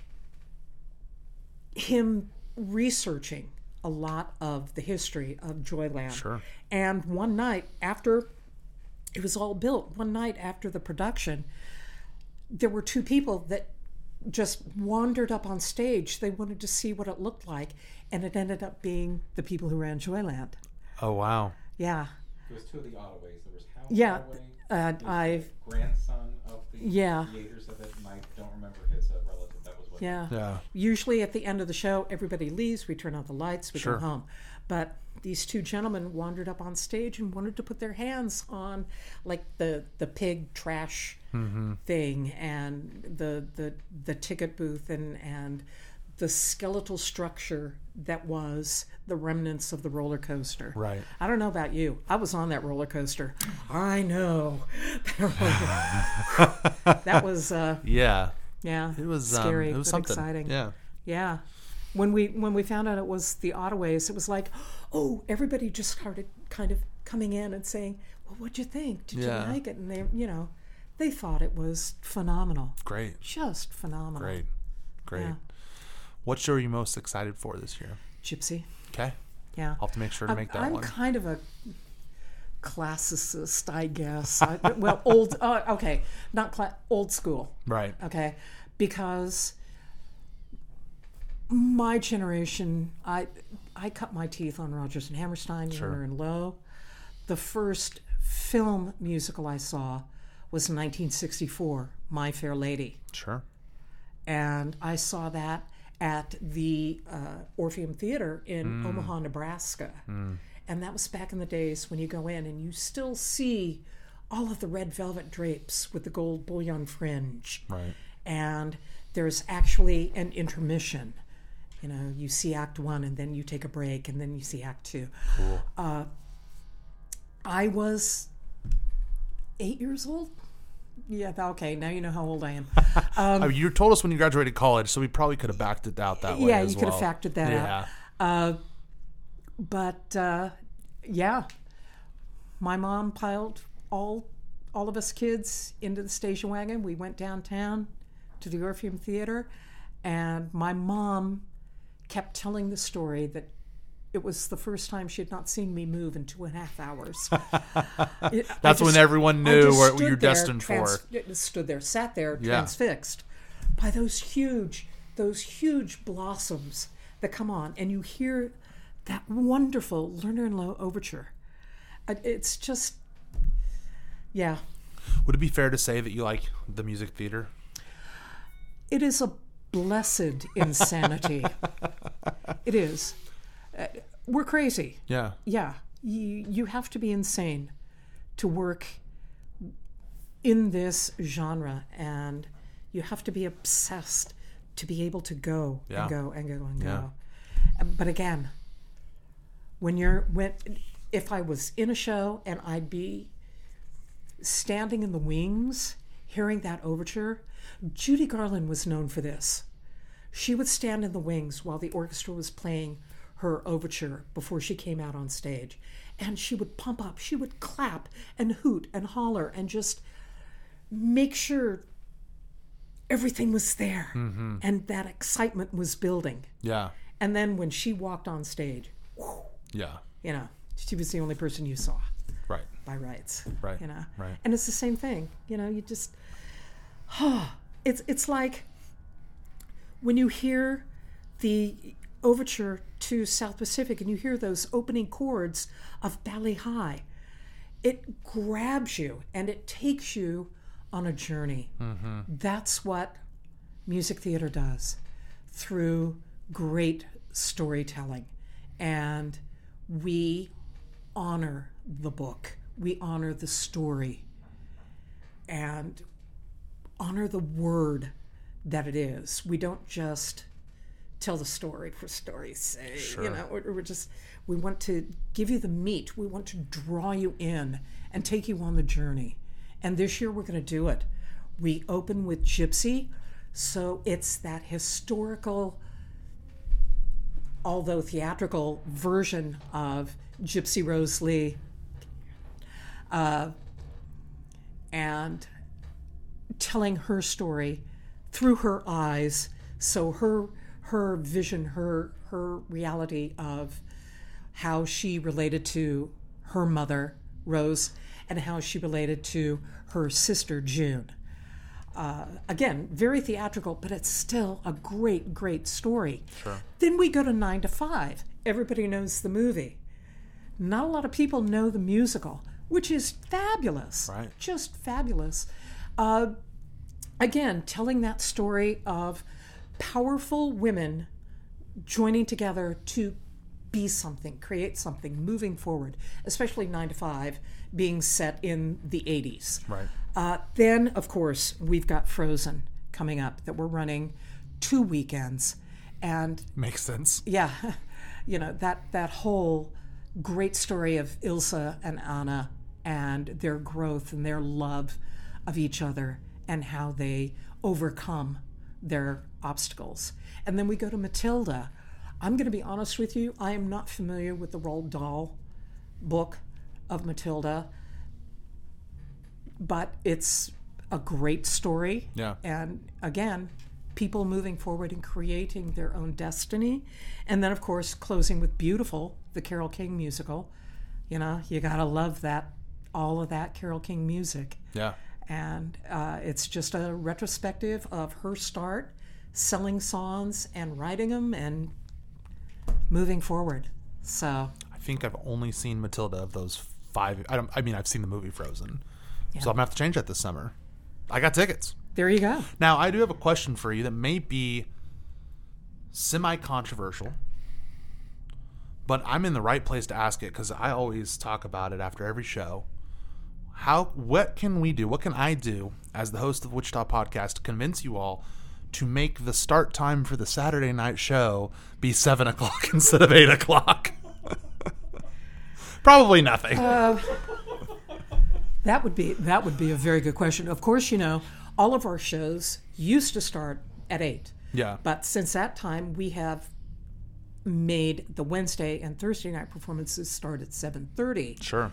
him researching a lot of the history of Joyland. Sure. And one night after it was all built, one night after the production, there were two people that just wandered up on stage. They wanted to see what it looked like, and it ended up being the people who ran Joyland. Oh, wow. Yeah. There was two of the Ottoways. There was Hal Yeah, Ottaway, uh, who was I've- the grandson of the Yeah. creators of it, and I don't remember his uh, relative that was with him. Yeah. Yeah. Usually at the end of the show, everybody leaves, we turn out the lights, we Sure. go home. But these two gentlemen wandered up on stage and wanted to put their hands on like the the pig trash thing and the the the ticket booth and and the skeletal structure that was the remnants of the roller coaster. Right. I don't know about you. I was on that roller coaster. I know. That was uh Yeah. yeah. It was um, scary, it was but something. exciting. Yeah. Yeah. When we when we found out it was the Ottoways, it was like, oh, everybody just started kind of coming in and saying, well, what'd you think? Did Yeah. you like it? And they, you know, they thought it was phenomenal. Great. Just phenomenal. Great. Great. Yeah. What show are you most excited for this year? Gypsy. Okay. Yeah. I'll have to make sure to I'm, make that I'm one. kind of a classicist, I guess. I, well, old, uh, okay, not cla- old school. Right. Okay, because my generation, I I cut my teeth on Rodgers and Hammerstein, Sure. Lerner and Lowe. The first film musical I saw was nineteen sixty-four, My Fair Lady. Sure. And I saw that at the uh, Orpheum Theater in Omaha, Nebraska. And that was back in the days when you go in and you still see all of the red velvet drapes with the gold bullion fringe. Right. And there's actually an intermission. You know, you see Act One, and then you take a break, and then you see Act Two. Cool. Uh, I was eight years old. Yeah, okay, now you know how old I am. Um, I mean, you told us when you graduated college, so we probably could have backed it out that way. yeah, as you could well. have factored that Yeah. out. Uh, but uh, yeah, my mom piled all all of us kids into the station wagon. We went downtown to the Orpheum Theater, and my mom kept telling the story that it was the first time she had not seen me move in two and a half hours. It- I That's when just- everyone I knew just what stood you're there destined trans- for. Stood there, sat there, Yeah. transfixed by those huge, those huge blossoms that come on, and you hear that wonderful Lerner and Lowe overture. Uh, It's just, yeah, Would it be fair to say that you like the music theater? it is a blessed insanity. It is. Uh, we're crazy. Yeah. Yeah, you you have to be insane to work in this genre, and you have to be obsessed to be able to go Yeah. and go and go and Yeah. go. But again, when you're when if I was in a show and I'd be standing in the wings hearing that overture, Judy Garland was known for this. She would stand in the wings while the orchestra was playing her overture before she came out on stage. And she would pump up, she would clap and hoot and holler and just make sure everything was there and that excitement was building. Yeah. And then when she walked on stage, whew, Yeah. you know, she was the only person you saw Right. by rights. Right, You know. right. And it's the same thing. You know, you just it's it's like when you hear the overture to South Pacific and you hear those opening chords of Bali High, it grabs you and it takes you on a journey. Mm-hmm. That's what music theater does through great storytelling. And we honor the book, we honor the story, and honor the word that it is. We don't just tell the story for story's sake. Sure. You know, we're, we're just we want to give you the meat. We want to draw you in and take you on the journey. And this year we're going to do it. We open with Gypsy, so it's that historical, although theatrical, version of Gypsy Rose Lee. Uh, and telling her story through her eyes, so her her vision, her her reality of how she related to her mother, Rose, and how she related to her sister, June. Uh, again, very theatrical, but it's still a great, great story. Sure. Then we go to Nine to Five. Everybody knows the movie. Not a lot of people know the musical, which is fabulous. Right. Just fabulous. Uh, again, telling that story of powerful women joining together to be something, create something, moving forward, especially Nine to Five being set in the eighties. Right. Uh, then, of course, we've got Frozen coming up that we're running two weekends. And Makes sense. yeah, you know, that, that whole great story of Ilsa and Anna and their growth and their love of each other and how they overcome their obstacles. And then we go to Matilda. I'm going to be honest with you, I am not familiar with the Roald Dahl book of Matilda, but it's a great story. Yeah. And again, people moving forward and creating their own destiny. And then, of course, closing with Beautiful, the Carole King musical. You know, you got to love that, all of that Carole King music. Yeah. And uh, it's just a retrospective of her start selling songs and writing them and moving forward. So I think I've only seen Matilda of those five. I don't. I mean, I've seen the movie Frozen, Yeah. so I'm gonna have to change that this summer. I got tickets. there you go. Now, I do have a question for you that may be semi-controversial, but I'm in the right place to ask it because I always talk about it after every show. How? What can we do? What can I do as the host of the Wichita Podcast to convince you all to make the start time for the Saturday night show be seven o'clock instead of eight o'clock? Probably nothing. Uh, that would be that would be a very good question. Of course, you know, all of our shows used to start at eight. Yeah. But since that time, we have made the Wednesday and Thursday night performances start at seven thirty. Sure.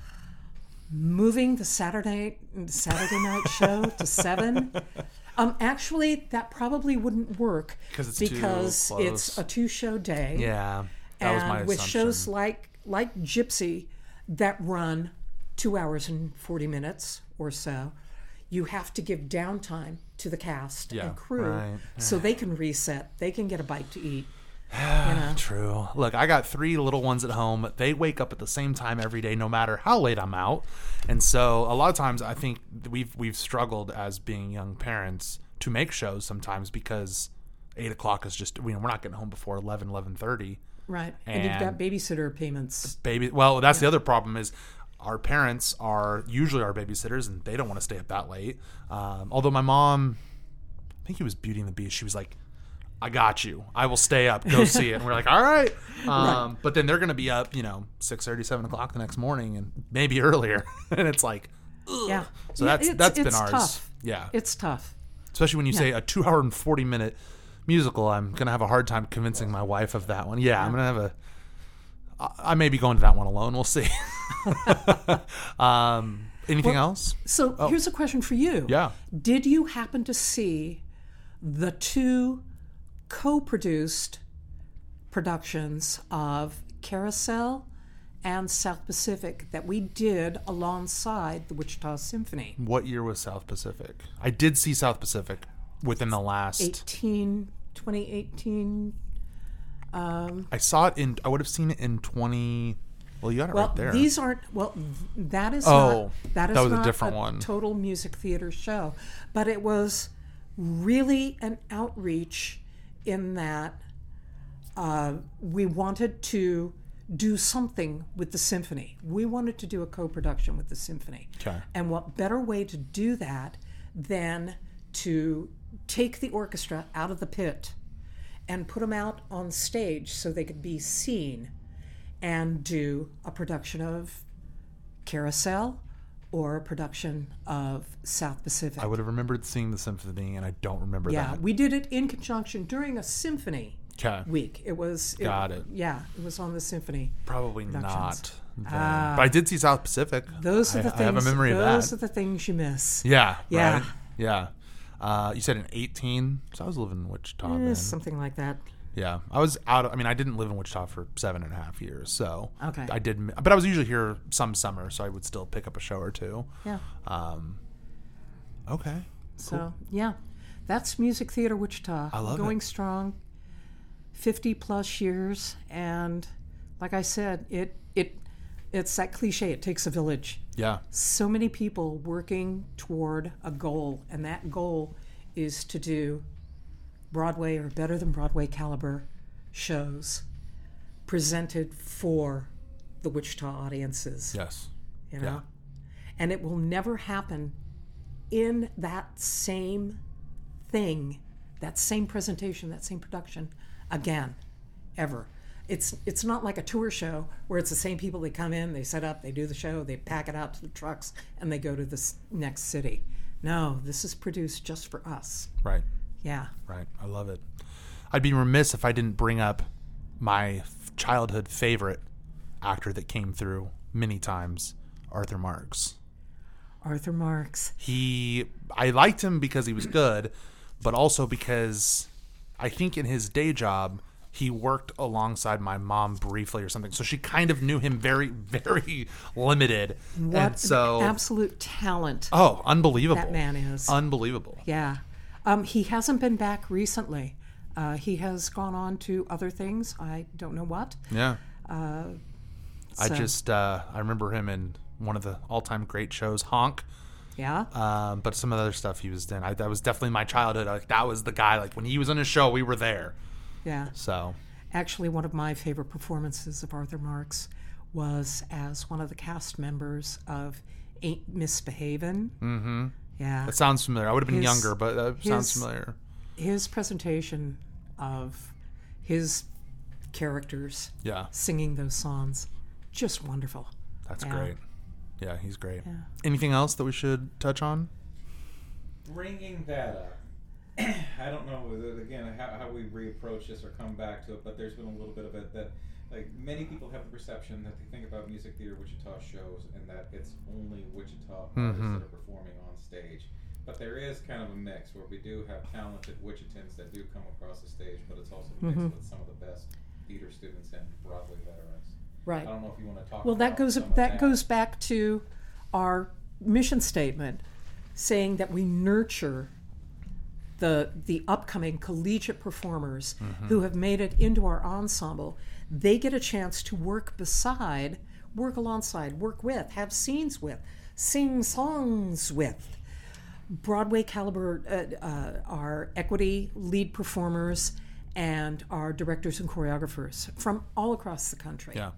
Moving the Saturday the Saturday night show to seven. Um, actually, that probably wouldn't work 'Cause it's too because close. it's a two-show day. Yeah. That was and my with assumption. shows like like Gypsy that run two hours and forty minutes or so, you have to give downtime to the cast Yeah, and crew right. so they can reset, they can get a bite to eat. You know? True. Look, I got three little ones at home. They wake up at the same time every day, no matter how late I'm out. And so a lot of times I think we've we've struggled as being young parents to make shows sometimes because eight o'clock is just, you know, we're not getting home before eleven, eleven thirty. Right. And, you've And- got babysitter payments. Baby. Well, that's the other problem is our parents are usually our babysitters and they don't want to stay up that late. Um, although my mom, I think it was Beauty and the Beast. She was like, I got you. I will stay up. Go see it. And we're like, all right. Um, Right. But then they're going to be up, you know, six thirty, seven o'clock the next morning and maybe earlier. And it's like, ugh. Yeah. So Yeah, that's it's- that's been it's ours. tough. Yeah. It's tough. Especially when you say a two hour and forty minute musical, I'm going to have a hard time convincing my wife of that one. Yeah, I'm going to have a, I- I may be going to that one alone. We'll see. um, anything Well, else? So here's a question for you. Oh. Yeah. Did you happen to see the two co-produced productions of Carousel and South Pacific that we did alongside the Wichita Symphony? What year was South Pacific? I did see South Pacific within the last. eighteen, twenty eighteen. I saw it in. I would have seen it in twenty. Well, you got it Well, right there. these aren't. Well, th- that is Oh, not. That is that was a not different one. Total music theater show, but it was really an outreach in that uh, we wanted to do something with the symphony. We wanted to do a co-production with the symphony. Okay. And what better way to do that than to take the orchestra out of the pit and put them out on stage so they could be seen and do a production of Carousel or a production of South Pacific. I would have remembered seeing the symphony, and I don't remember yeah, that. we did it in conjunction during a symphony Okay. week. It was it- Got it. Yeah, it was on the symphony. Probably Productions. not. then. Ah. but I did see South Pacific. Those are I, the I things. have a memory of those that. are the things you miss. Yeah. Yeah. Right? Yeah. Uh, you said in eighteen, so I was living in Wichita Eh, then. something like that. Yeah, I was out. Of, I mean, I didn't live in Wichita for seven and a half years, so Okay. I did. But I was usually here some summer, so I would still pick up a show or two. Yeah. Um, okay. So yeah, that's Music Theater Wichita. I love going it. strong, fifty plus years, and like I said, it it it's that cliche. It takes a village. Yeah. So many people working toward a goal, and that goal is to do Broadway or better than Broadway caliber shows presented for the Wichita audiences. Yes. You know, Yeah. and it will never happen in that same thing, that same presentation, that same production again, ever. It's it's not like a tour show where it's the same people. They come in, they set up, they do the show, they pack it out to the trucks, and they go to the s- next city. No, this is produced just for us. Right. Yeah. Right. I love it. I'd be remiss if I didn't bring up my f- childhood favorite actor that came through many times, Arthur Marks. Arthur Marks. He, I liked him because he was good, but also because I think in his day job, he worked alongside my mom briefly or something. So she kind of knew him very, very limited. What and so, absolute talent oh, unbelievable. that man is. Unbelievable. Yeah. Um, he hasn't been back recently. Uh, he has gone on to other things. I don't know what. Yeah. Uh, I so, just, uh, I remember him in one of the all-time great shows, Honk. Yeah. Um, but some of the other stuff he was in, I, that was definitely my childhood. Like, that was the guy. Like, when he was on his show, we were there. Yeah. So. Actually, one of my favorite performances of Arthur Marks was as one of the cast members of Ain't Misbehavin'. Mm-hmm. Yeah. That sounds familiar. I would have been His- younger, but that his- sounds familiar. His presentation of his characters Yeah. singing those songs, just wonderful. That's Yeah. great. Yeah, he's great. Yeah. Anything else that we should touch on? Bringing that up, I don't know whether, again how, how we reapproach this or come back to it, but there's been a little bit of it that, like, many people have the perception that they think about Music Theater Wichita shows and that it's only Wichita artists Mhm. that are performing on stage. But there is kind of a mix where we do have talented Wichitans that do come across the stage, but it's also mixed Mhm. with some of the best theater students and Broadway veterans. Right. I don't know if you want to talk Well, about that goes some of that goes back to our mission statement, saying that we nurture the the upcoming collegiate performers who have made it into our ensemble. They get a chance to work beside, work alongside, work with, have scenes with, sing songs with Broadway caliber, uh, uh, our equity lead performers and our directors and choreographers from all across the country. Yeah.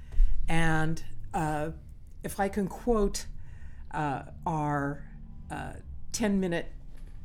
And uh, if I can quote uh, our uh, ten minute,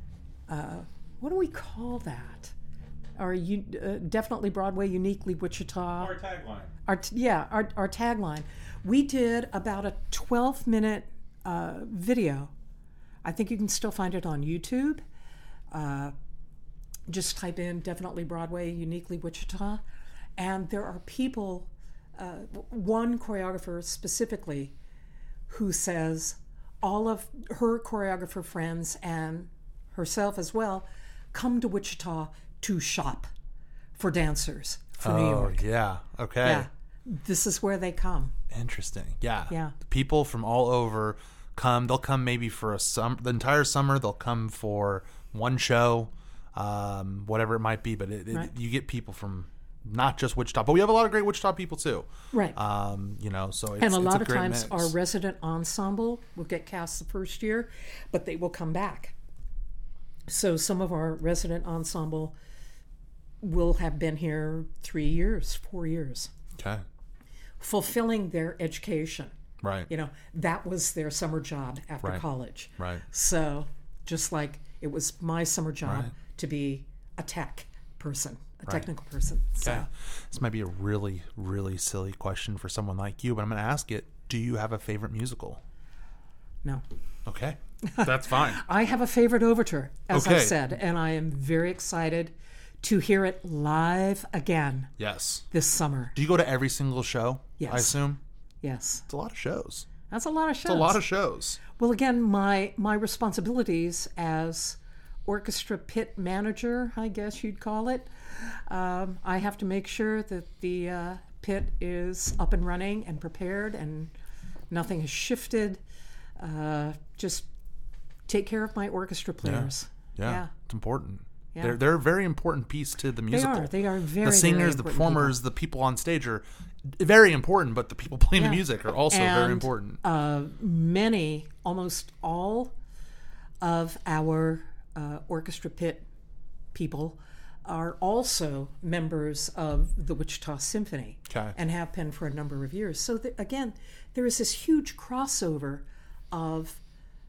uh, what do we call that? Our u- uh, definitely Broadway, uniquely Wichita. Our tagline. Our t- yeah, our, our tagline. We did about a twelve minute uh, video. I think you can still find it on YouTube. Uh, just type in definitely Broadway, uniquely Wichita. And there are people, uh, one choreographer specifically, who says all of her choreographer friends and herself as well come to Wichita to shop for dancers for New Oh, York. yeah. Okay. Yeah. This is where they come. Interesting. Yeah. Yeah. People from all over come. They'll come maybe for a sum, the entire summer. They'll come for one show, um, whatever it might be. But it, it, Right. you get people from not just Wichita, but we have a lot of great Wichita people too. Right. Um, you know, so it's, and a it's lot a of great times mix. our resident ensemble will get cast the first year, but they will come back. So some of our resident ensemble will have been here three years, four years, Okay. fulfilling their education. Right. You know, that was their summer job after Right. college. Right. So just like it was my summer job Right. to be a tech person, a Right. technical person. So Okay. This might be a really, really silly question for someone like you, but I'm going to ask it. Do you have a favorite musical? no. Okay. That's fine. I have a favorite overture, as Okay. I've said, and I am very excited to hear it live again Yes. this summer. Do you go to every single show? Yes. I assume? Yes, It's a lot of shows. that's a lot of shows. It's a lot of shows. Well, again, my my responsibilities as orchestra pit manager, I guess you'd call it. Um, I have to make sure that the uh, pit is up and running and prepared, and nothing has shifted. Uh, just take care of my orchestra players. Yeah. Yeah. It's important. Yeah. They're they're a very important piece to the They musical. are. They are very the singers, very the important performers, the people on stage are very important, but the people playing Yeah. the music are also And, very important. Uh, many, almost all of our uh, orchestra pit people are also members of the Wichita Symphony Okay. and have been for a number of years. So that, again, there is this huge crossover of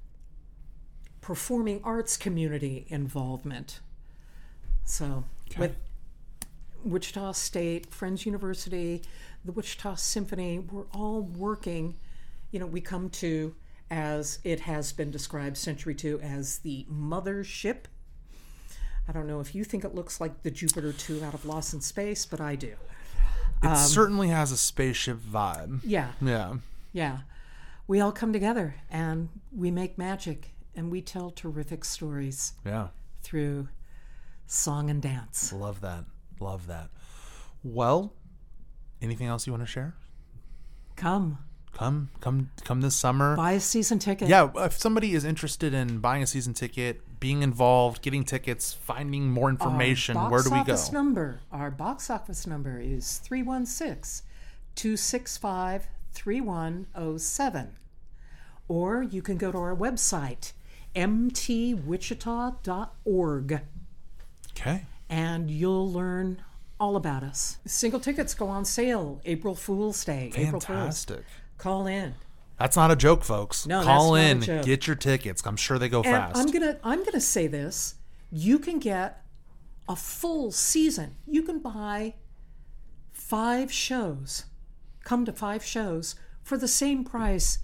performing arts community involvement. So with Wichita State, Friends University, the Wichita Symphony, we're all working, you know, we come to, as it has been described, Century two, as the mothership. I don't know if you think it looks like the Jupiter two out of Lost in Space, but I do. It certainly has a spaceship vibe. Yeah, Yeah. yeah. We all come together and we make magic and we tell terrific stories Yeah. through song and dance. Love that. Love that. Well, anything else you want to share? Come. Come, come, come this summer. Buy a season ticket. Yeah, if somebody is interested in buying a season ticket, being involved, getting tickets, finding more information, Our where do we box go? office number, our box office number is three one six, two six five, three one zero seven. Or you can go to our website, m t wichita dot org, Okay. and you'll learn all about us. Single tickets go on sale April Fool's Day. April Fool's. Fantastic. Call in. That's not a joke, folks. No, Call that's not a in, joke. get your tickets. I'm sure they go And fast. I'm gonna I'm gonna say this. You can get a full season. You can buy five shows. Come to five shows for the same price,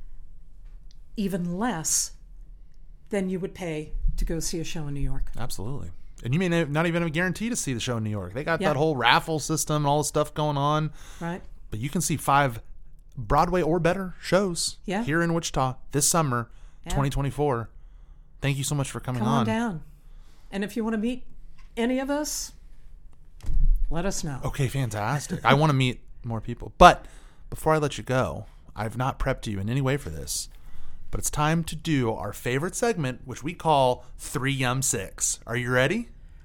even less than you would pay to go see a show in New York. Absolutely. And you may not even have a guarantee to see the show in New York. They got Yeah. that whole raffle system and all the stuff going on. Right? But you can see five Broadway or better shows Yeah. here in Wichita this summer, Yeah. twenty twenty-four. Thank you so much for coming Come on on. down. And if you want to meet any of us, let us know. Okay, fantastic. I want to meet more people. But before I let you go, I've not prepped you in any way for this. But it's time to do our favorite segment, which we call Three Yum Six. Are you ready?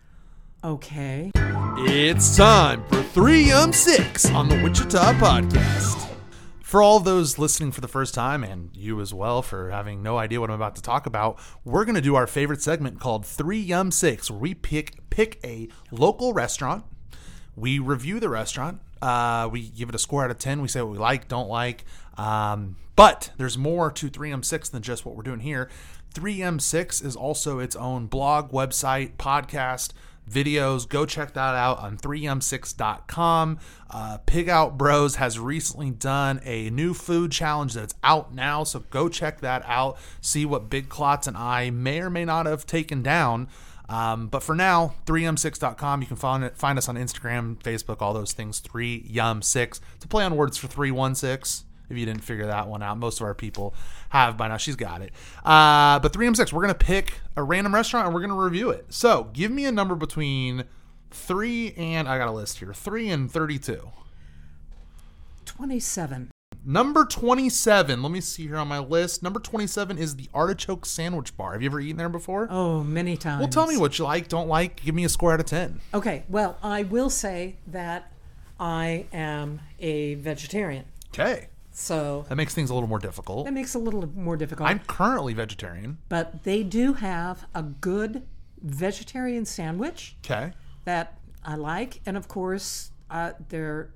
Okay. It's time for Three Yum Six on the Wichita Podcast. For all those listening for the first time, and you as well for having no idea what I'm about to talk about, we're going to do our favorite segment called Three Yum Six, where we pick pick a local restaurant. We review the restaurant. Uh, we give it a score out of ten. We say what we like, don't like. Um, but there's more to three M six than just what we're doing here. three M six is also its own blog, website, podcast, videos. Go check that out on three m six dot com. Uh, Pig Out Bros has recently done a new food challenge that's out now, so go check that out. See what Big Klotz and I may or may not have taken down. Um, but for now, three m six dot com. You can find it, find us on Instagram, Facebook, all those things. three yum six. It's a play on words for three one six. If you didn't figure that one out, most of our people have by now. She's got it. Uh, but three M six, we're going to pick a random restaurant and we're going to review it. So give me a number between three and, I got a list here, three and thirty-two. twenty-seven. Number twenty-seven, let me see here on my list. Number twenty-seven is the Artichoke Sandwich Bar. Have you ever eaten there before? Oh, many times. Well, tell me what you like, don't like. Give me a score out of ten. Okay, well, I will say that I am a vegetarian. Okay. So That makes things a little more difficult. that makes it a little more difficult. I'm currently vegetarian. But they do have a good vegetarian sandwich Okay. that I like. And of course, uh, their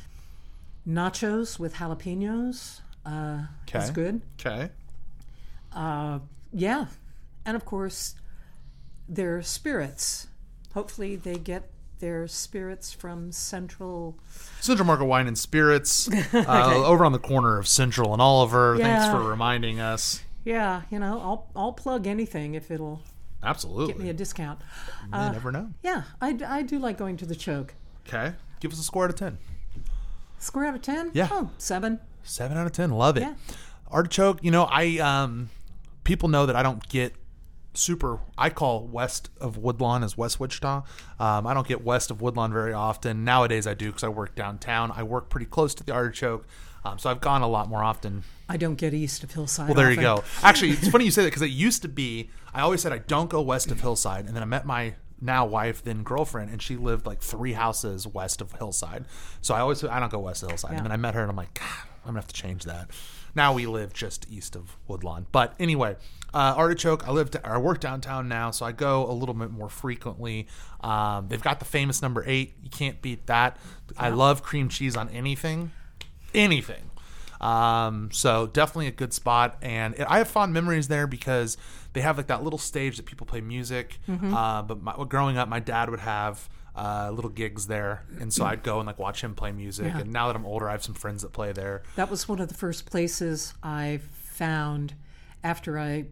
nachos with jalapenos uh, is Okay. good. Okay. Uh, yeah. And of course, their spirits. Hopefully, they get their spirits from Central. Central Market Wine and Spirits, uh, over on the corner of Central and Oliver. Thanks Yeah. for reminding us. Yeah, you know, I'll I'll plug anything if it'll Absolutely. get me a discount. You Uh, never know. Yeah, I, I do like going to the Choke. Okay. Give us a score out of ten. Score out of ten? Yeah. Oh, seven. Seven out of ten. Love it. Yeah. Artichoke, you know, I um people know that I don't get super I call west of Woodlawn as West Wichita. Um, I don't get west of Woodlawn very often. Nowadays I do because I work downtown. I work pretty close to the Artichoke. Um, so I've gone a lot more often. I don't get east of Hillside. Well, there you often. go. Actually, it's funny you say that because it used to be, I always said I don't go west of Hillside. And then I met my now wife, then girlfriend, and she lived like three houses west of Hillside. So I always, I don't go west of Hillside. Yeah. And then I met her and I'm like, God, I'm going to have to change that. Now we live just east of Woodlawn. But anyway, uh, Artichoke, I live, to, I work downtown now, so I go a little bit more frequently. Um, they've got the famous number eight. You can't beat that. I love cream cheese on anything. Anything. Um, so definitely a good spot, and I have fond memories there because they have like that little stage that people play music. Mm-hmm. Uh, but my, growing up, my dad would have uh, little gigs there, and so I'd go and like watch him play music. Yeah. And now that I'm older, I have some friends that play there. That was one of the first places I found after I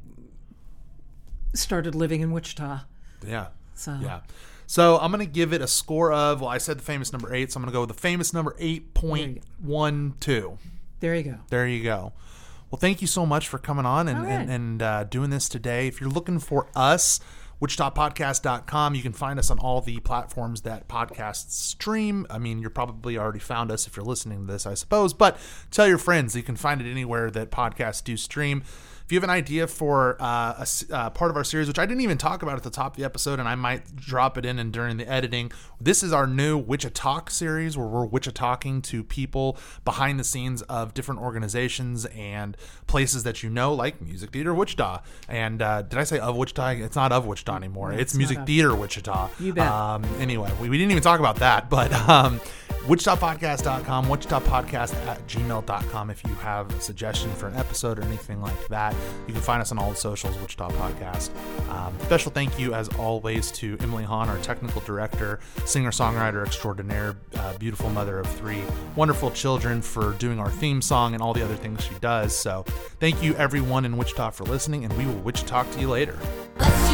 started living in Wichita. Yeah. So Yeah. So I'm gonna give it a score of, well, I said the famous number eight, so I'm gonna go with the famous number eight point one two. there you go. There you go. Well, thank you so much for coming on and, All right. and, and uh, doing this today. If you're looking for us, wichita podcast dot com. You can find us on all the platforms that podcasts stream. I mean, you're probably already found us if you're listening to this, I suppose, but tell your friends. You can find it anywhere that podcasts do stream. If you have an idea for uh, a uh, part of our series, which I didn't even talk about at the top of the episode, and I might drop it in and during the editing, this is our new Wichita series, where we're Wichita-talking to people behind the scenes of different organizations and places that you know, like Music Theater Wichita. And uh, did I say of Wichita? It's not of Wichita anymore. No, it's it's Music not of. Theater Wichita. You bet. Um, anyway, we, we didn't even talk about that, but um, wichita podcast dot com, wichita podcast at gmail dot com if you have a suggestion for an episode or anything like that. You can find us on all the socials, Wichita Podcast. Um, special thank you, as always, to Emily Hahn, our technical director, singer-songwriter extraordinaire, uh, beautiful mother of three wonderful children, for doing our theme song and all the other things she does. So thank you, everyone in Wichita, for listening, and we will Wichita talk to you later. Let's